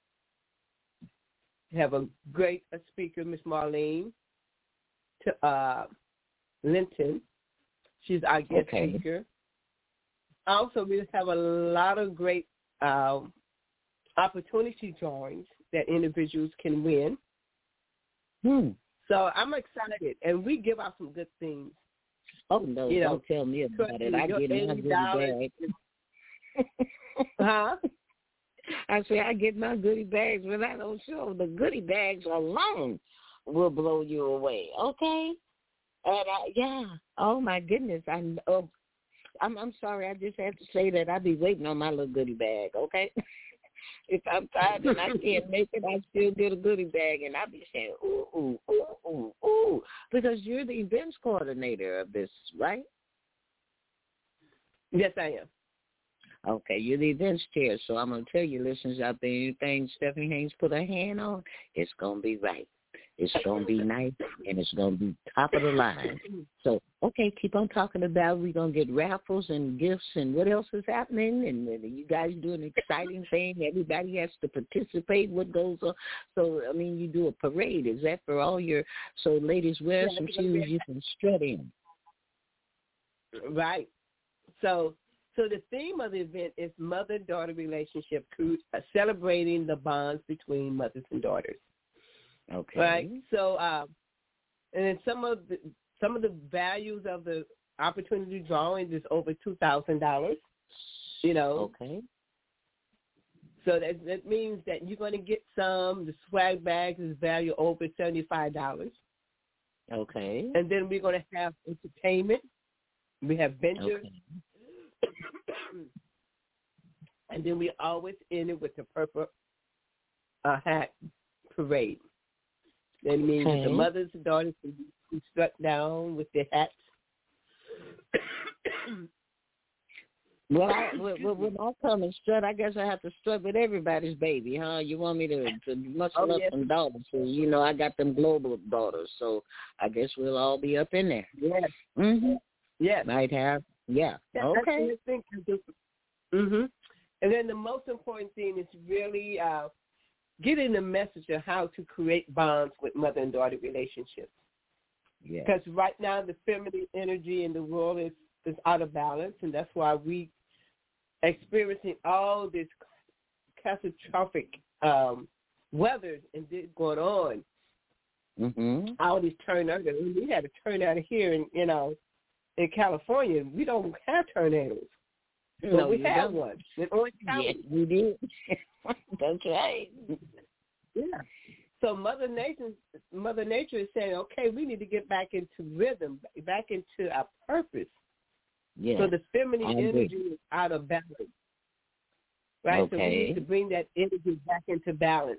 have a great a speaker, Miss Marlene to, uh, Linton. She's our guest okay. speaker. Also, we have a lot of great um, opportunity drawings that individuals can win. Hmm. So I'm excited, and we give out some good things. Oh, no, you don't know, tell me about it. I get my goodie bag. Huh? I say I get my goodie bags, but I don't show. The goodie bags alone will blow you away, okay? And I, yeah, oh, my goodness. I, oh, I'm, I'm sorry. I just have to say that I be waiting on my little goodie bag, okay? If I'm tired and I can't make it, I still get a goodie bag, and I be saying, ooh, ooh, ooh, ooh, ooh, because you're the events coordinator of this, right? Yes, I am. Okay, you're the events chair, so I'm going to tell you, listeners out there, anything Stephanie Haynes put her hand on, it's going to be right. It's going to be nice, and it's going to be top of the line. So, okay, keep on talking about we're going to get raffles and gifts and what else is happening, and, and you guys do an exciting thing. Everybody has to participate. What goes on? So, I mean, you do a parade. Is that for all your – so, ladies, wear some shoes you can strut in. Right. So, so the theme of the event is mother-daughter relationship, celebrating the bonds between mothers and daughters. Okay. Right. So, um, and then some of the some of the values of the opportunity drawings is over two thousand dollars. You know. Okay. So that that means that you're going to get some. The swag bags is valued over seventy five dollars. Okay. And then we're going to have entertainment. We have benches. Okay. And then we always end it with the purple uh, hat parade. That means okay. that the mothers and daughters can be struck down with their hats. Well, I, when I come and strut, I guess I have to strut with everybody's baby, huh? You want me to, to muscle oh, up yes. some daughters? So, you know, I got them global daughters, so I guess we'll all be up in there. Yes. Mm-hmm. Yes. Might have. Yeah. yeah okay. Mm-hmm. And then the most important thing is really uh, getting the message of how to create bonds with mother and daughter relationships. Yeah. Because right now the feminine energy in the world is, is out of balance, and that's why we experiencing all this catastrophic um, weather and this going on. Mm-hmm. All these tornadoes. We had a tornado here in, you know, in California. We don't have tornadoes. But no, we had don't. one in Orange County. Yes, we did. That's right. Yeah. So Mother Nature, Mother Nature is saying, okay, we need to get back into rhythm, back into our purpose. Yes. So the feminine I agree. energy is out of balance. Right? Okay. So we need to bring that energy back into balance.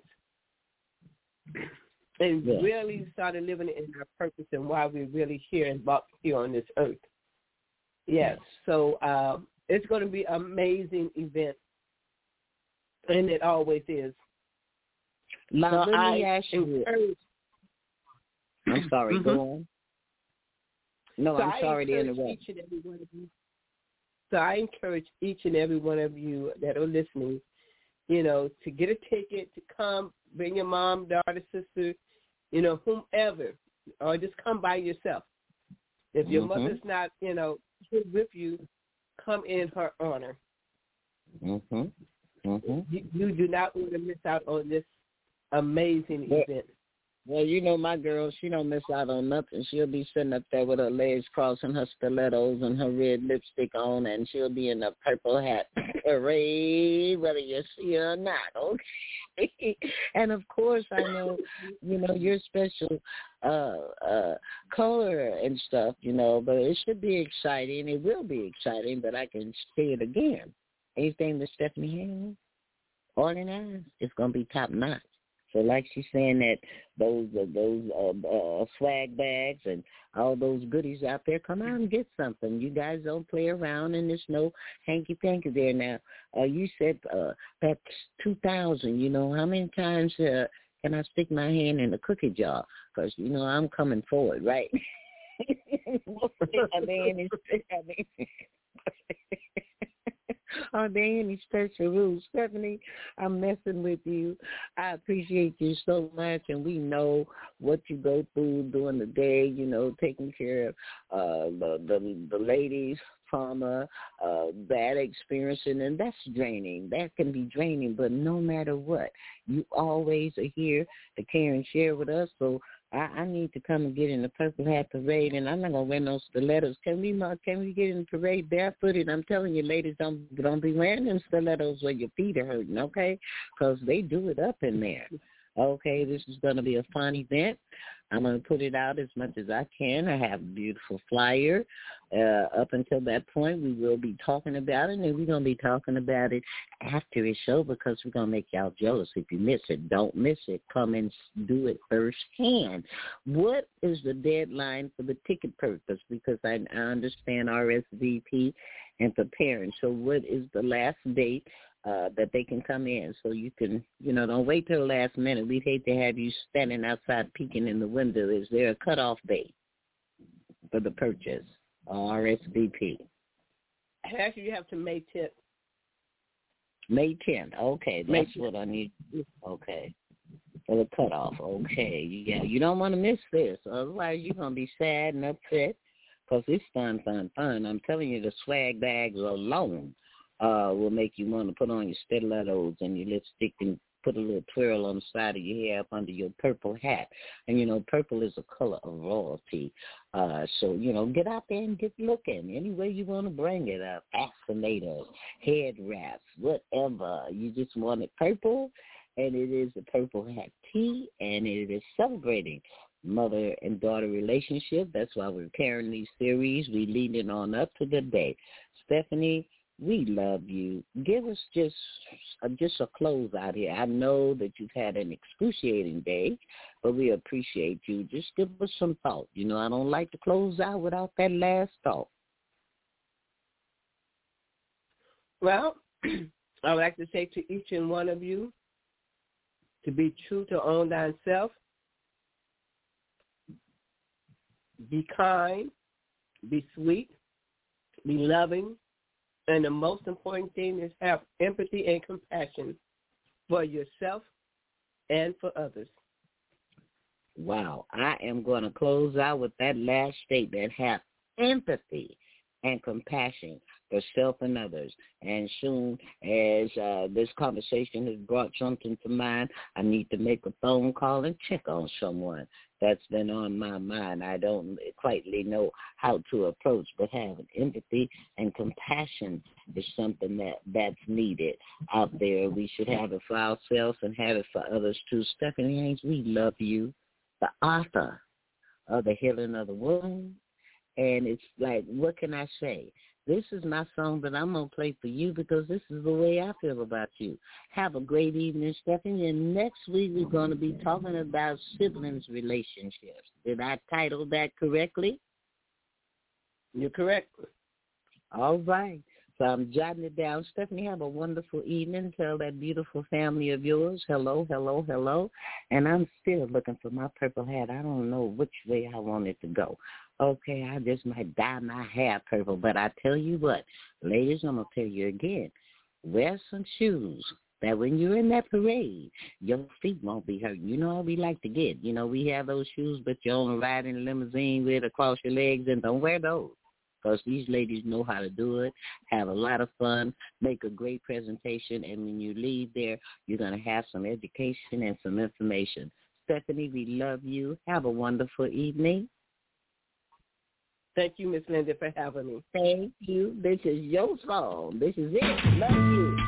And yes. really started living in our purpose and why we're really here and walk here on this earth. Yes. yes. So uh, it's going to be an amazing event. And it always is. Now, so let I me ask you. I'm sorry, mm-hmm. go on. No, so I'm I sorry to interrupt. Each and every one of you. So I encourage each and every one of you that are listening, you know, to get a ticket, to come, bring your mom, daughter, sister, you know, whomever, or just come by yourself. If your mm-hmm. mother's not, you know, here with you, come in her honor. Mm-hmm. Mm-hmm. You, you do not want to miss out on this amazing well, event. Well, you know my girl, she don't miss out on nothing. She'll be sitting up there with her legs crossed and her stilettos and her red lipstick on, and she'll be in a purple hat parade, whether you see her or not, okay? And, of course, I know, you know, your special uh, uh, color and stuff, you know, but it should be exciting. It will be exciting, but I can say it again. Anything that Stephanie has, organized, it's going to be top notch. So like she's saying that those uh, those uh, uh, swag bags and all those goodies out there, come out and get something. You guys don't play around, and there's no hanky-panky there now. Uh, you said uh, that's two thousand. You know, how many times uh, can I stick my hand in the cookie jar? Because, you know, I'm coming forward, right? I mean, I mean Are there any special rules? Stephanie, I'm messing with you. I appreciate you so much, and we know what you go through during the day, you know, taking care of uh, the, the the ladies, trauma, uh, bad experiencing, and that's draining. That can be draining, but no matter what, you always are here to care and share with us, so I, I need to come and get in the Purple Hat Parade, and I'm not gonna wear no stilettos. Can we, can we get in the parade barefooted? I'm telling you, ladies, don't don't be wearing them stilettos where your feet are hurting, okay? Because they do it up in there. Okay, this is gonna be a fun event. I'm going to put it out as much as I can. I have a beautiful flyer. Uh, up until that point, we will be talking about it, and we're going to be talking about it after the show because we're going to make y'all jealous. If you miss it, don't miss it. Come and do it firsthand. What is the deadline for the ticket purchase? Because I, I understand R S V P and preparing. So what is the last date Uh, that they can come in, so you can, you know, don't wait till the last minute. We'd hate to have you standing outside peeking in the window. Is there a cutoff date for the purchase? R S V P. Actually, you have to May tenth. May tenth. Okay, that's May tenth. What I need. Okay, for the cutoff. Okay, yeah, you don't want to miss this. Otherwise, you're gonna be sad and upset because it's fun, fun, fun. I'm telling you, the swag bags alone Uh, will make you want to put on your stilettos and your lipstick and put a little twirl on the side of your hair up under your purple hat. And, you know, purple is a color of royalty. Uh, so, you know, get out there and get looking. Any way you want to bring it up. Fascinators, head wraps, whatever. You just want it purple, and it is a Purple Hat Tea, and it is celebrating mother and daughter relationship. That's why we're carrying these series. We leading on up to the day. Stephanie, we love you. Give us just uh, just a close out here. I know that you've had an excruciating day, but we appreciate you. Just give us some thought. You know, I don't like to close out without that last thought. Well, I would like to say to each and one of you to be true to own thyself, be kind, be sweet, be loving, and the most important thing is have empathy and compassion for yourself and for others. Wow. I am going to close out with that last statement. Have empathy and compassion for self and others. And soon as uh, this conversation has brought something to mind, I need to make a phone call and check on someone that's been on my mind. I don't quite know how to approach, but having empathy and compassion is something that that's needed out there. We should have it for ourselves and have it for others too. Stephanie Haynes, we love you, the author of The Healing of the Wound. And it's like, what can I say? This is my song that I'm going to play for you because this is the way I feel about you. Have a great evening, Stephanie. And next week we're going to be talking about siblings relationships. Did I title that correctly? You're correct. All right. So I'm jotting it down. Stephanie, have a wonderful evening. Tell that beautiful family of yours, hello, hello, hello. And I'm still looking for my purple hat. I don't know which way I want it to go. Okay, I just might dye my hair purple. But I tell you what, ladies, I'm going to tell you again, wear some shoes that when you're in that parade, your feet won't be hurting. You know how we like to get. You know, we have those shoes, but you only ride in a limousine with across your legs, and don't wear those. Because these ladies know how to do it, have a lot of fun, make a great presentation, and when you leave there, you're going to have some education and some information. Stephanie, we love you. Have a wonderful evening. Thank you, Miss Linda, for having me. Thank you. This is your song. This is it. Love you.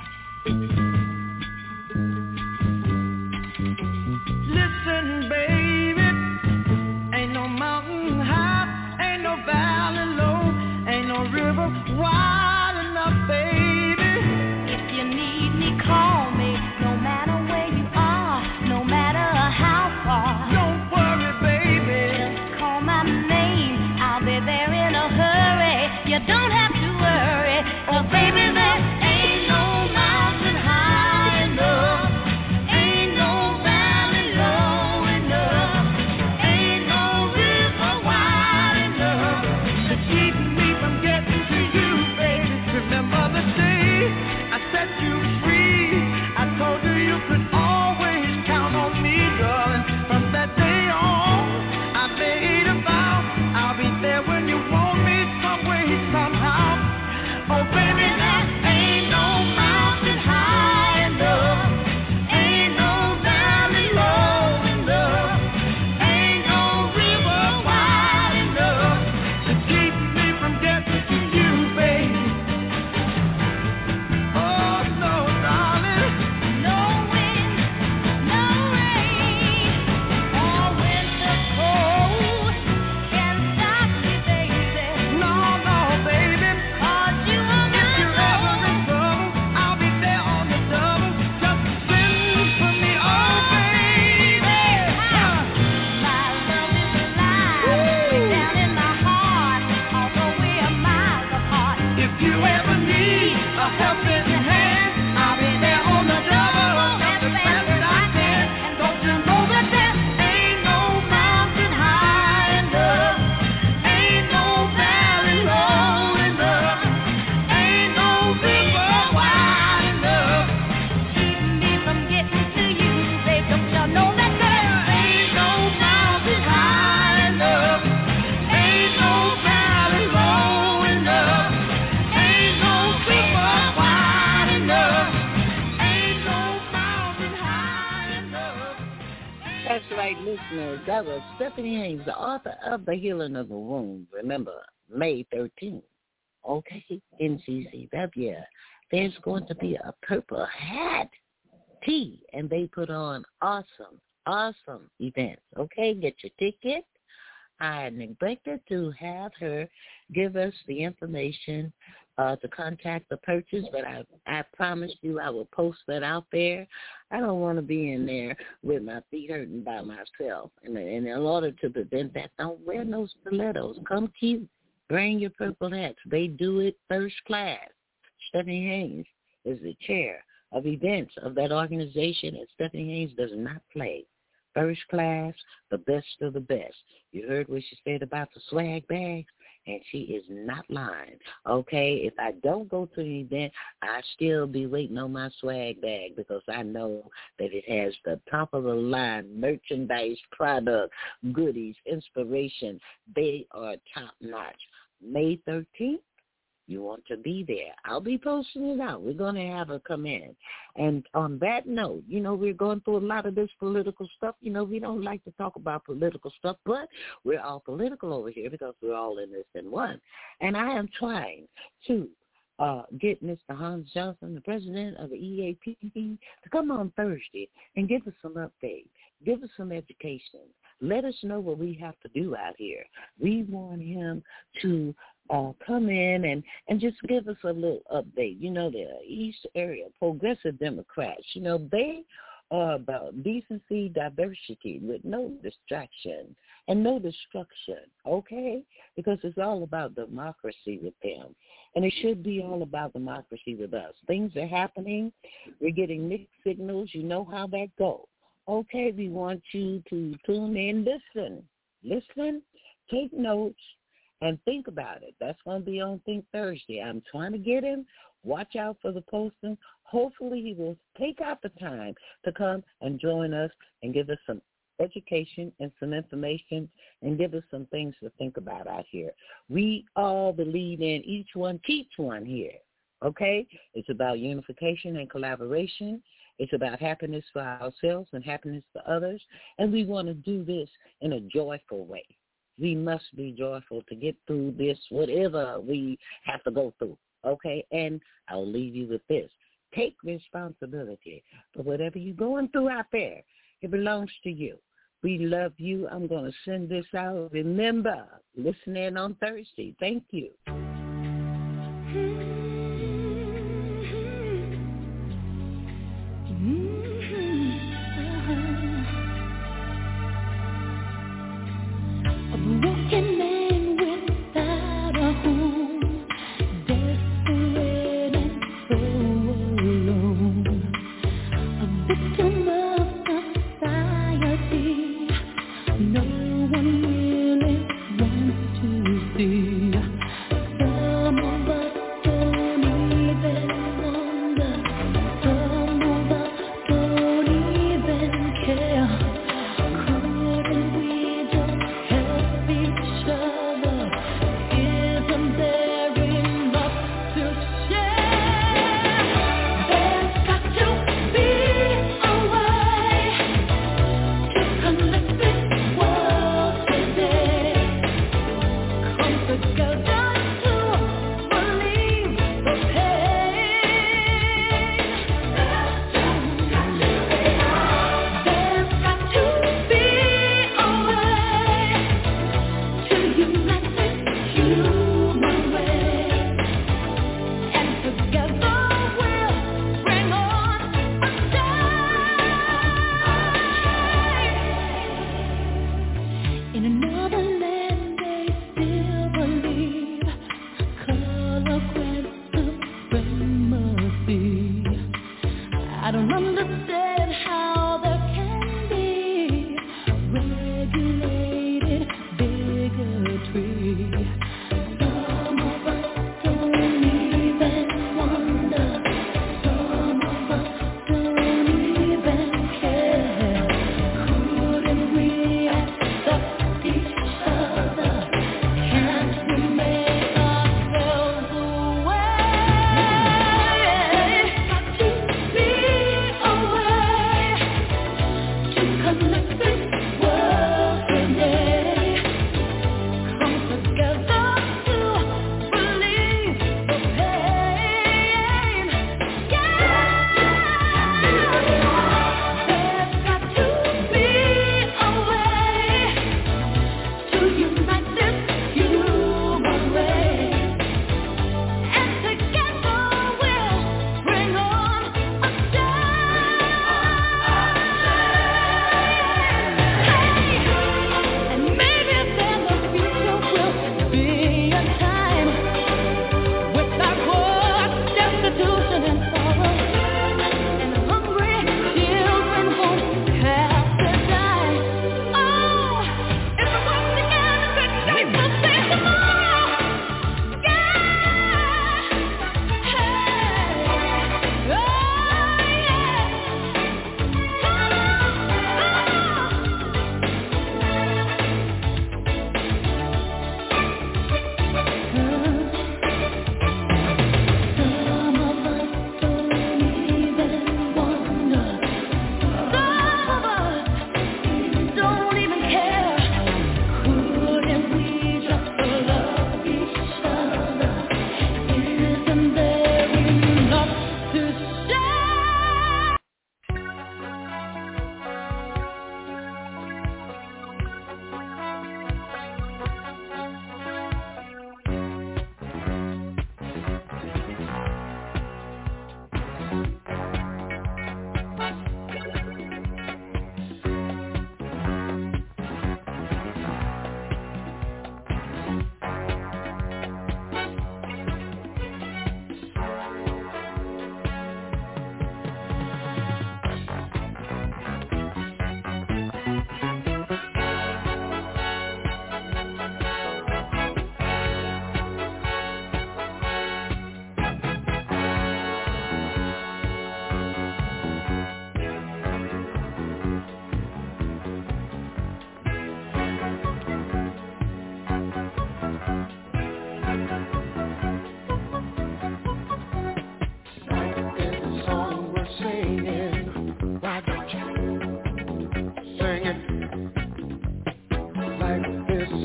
Listen, baby, ain't no mountain high, ain't no valley low, ain't no river wide enough, baby. If you need me, call me, no matter where you are, no matter how far. Don't worry, baby, just call my name, I'll be there in a hurry. You don't have to worry, oh baby, there ain't no mountain high enough, ain't no valley low enough, ain't no river wide enough to keep me from getting to you, baby. Remember the day I set you free, I told you you could always count on me, darling. From that day on, I made a vow, I'll be there when you want me, some way, somehow. Oh baby, there ain't no mountain high enough, ain't no valley low enough, ain't no river wide enough to keep me from getting to you, baby. Oh no, darling, no wind, no rain, or winter cold can stop me, baby. No, no, baby, 'cause you are my if you're ever in trouble, I'll be there on the double. Just send for me, oh baby. My love is alive, way down in my heart, although we are miles apart. If you ever need a helping hand, I'll be there on the double, just as fast as I can. And don't you know that there ain't no mountain high enough, ain't no valley low enough, ain't no river wide enough to keep me from getting to you, babe. Don't you know that there ain't no mountain high enough, ain't no valley low enough, ain't no river wide enough, ain't no mountain high enough. That's right, listeners. That was Stephanie Haynes, the author of The Healing of the Wound. Remember, May thirteenth. Okay, N C C W. There's going to be a purple hat tea, and they put on awesome, awesome events. Okay, get your ticket. I neglected to have her give us the information uh, to contact the purchase, but I, I promised you I will post that out there. I don't want to be in there with my feet hurting by myself. And, and in order to prevent that, don't wear no stilettos. Come cute. Bring your purple hats. They do it first class. Stephanie Haynes is the chair of events of that organization, and Stephanie Haynes does not play. First class, the best of the best. You heard what she said about the swag bags, and she is not lying. Okay, if I don't go to the event, I still be waiting on my swag bag because I know that it has the top of the line merchandise, product, goodies, inspiration. They are top notch. May thirteenth. You want to be there. I'll be posting it out. We're going to have her come in. And on that note, you know, we're going through a lot of this political stuff. You know, we don't like to talk about political stuff, but we're all political over here because we're all in this in one. And I am trying to uh, get Mister Hans Johnson, the president of the E A P P, to come on Thursday and give us some updates, give us some education. Let us know what we have to do out here. We want him to uh, come in and, and just give us a little update. You know, the East area, progressive Democrats, you know, they are about decency, diversity with no distraction and no destruction, okay? Because it's all about democracy with them. And it should be all about democracy with us. Things are happening. We're getting mixed signals. You know how that goes. Okay, we want you to tune in, listen, listen, take notes, and think about it. That's going to be on Think Thursday. I'm trying to get him. Watch out for the posting. Hopefully he will take out the time to come and join us and give us some education and some information and give us some things to think about out here. We all believe in each one, teach one here, okay? It's about unification and collaboration. It's about happiness for ourselves and happiness for others, and we want to do this in a joyful way. We must be joyful to get through this, whatever we have to go through, okay? And I'll leave you with this. Take responsibility for whatever you're going through out there. It belongs to you. We love you. I'm going to send this out. Remember, listen in on Thursday. Thank you.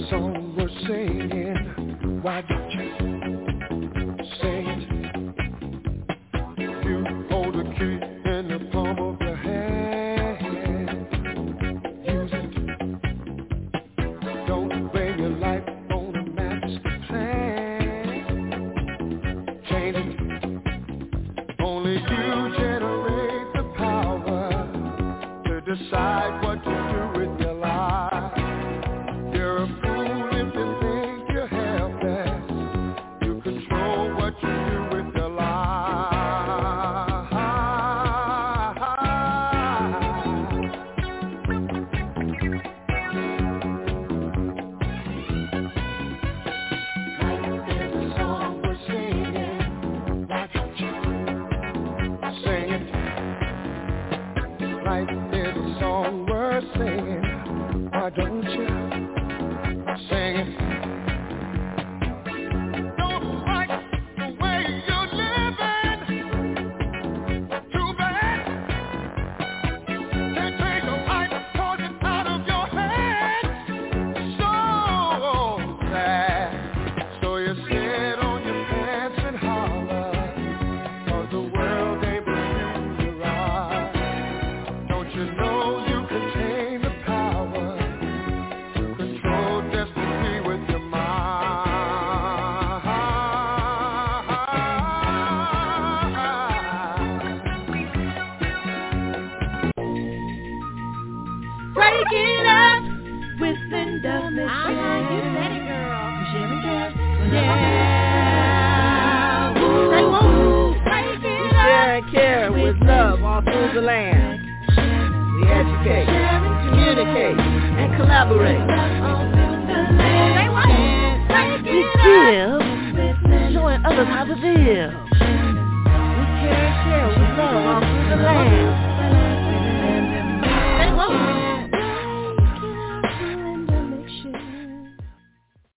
song we're singing, why don't you sing it? You hold the key in the palm of your hand. Use it. Don't bring your life on a master plan. Change it. Only you generate the power to decide what to do with your life. You're a fool if you think you have that. You control what you do with your life. Like there's a song we're singing, why don't you sing it? Like there's a song we're singing, why don't you sing it? Don't like the way you're living, too bad. Can't take a life, cause it's out of your hands. So sad. So you sit on your pants and holler, cause the world ain't been you right. Don't you know you contain the power to control destiny with your mind? Break it up with Linda Mitchell. Uh-huh, you said it, girl. Jimmy Dad. Yeah. Say woo. Break We it share up. and care with love all through the land. We educate, communicate, and collaborate. Say what? We give, showing others how to live. We care and share with love all through the land.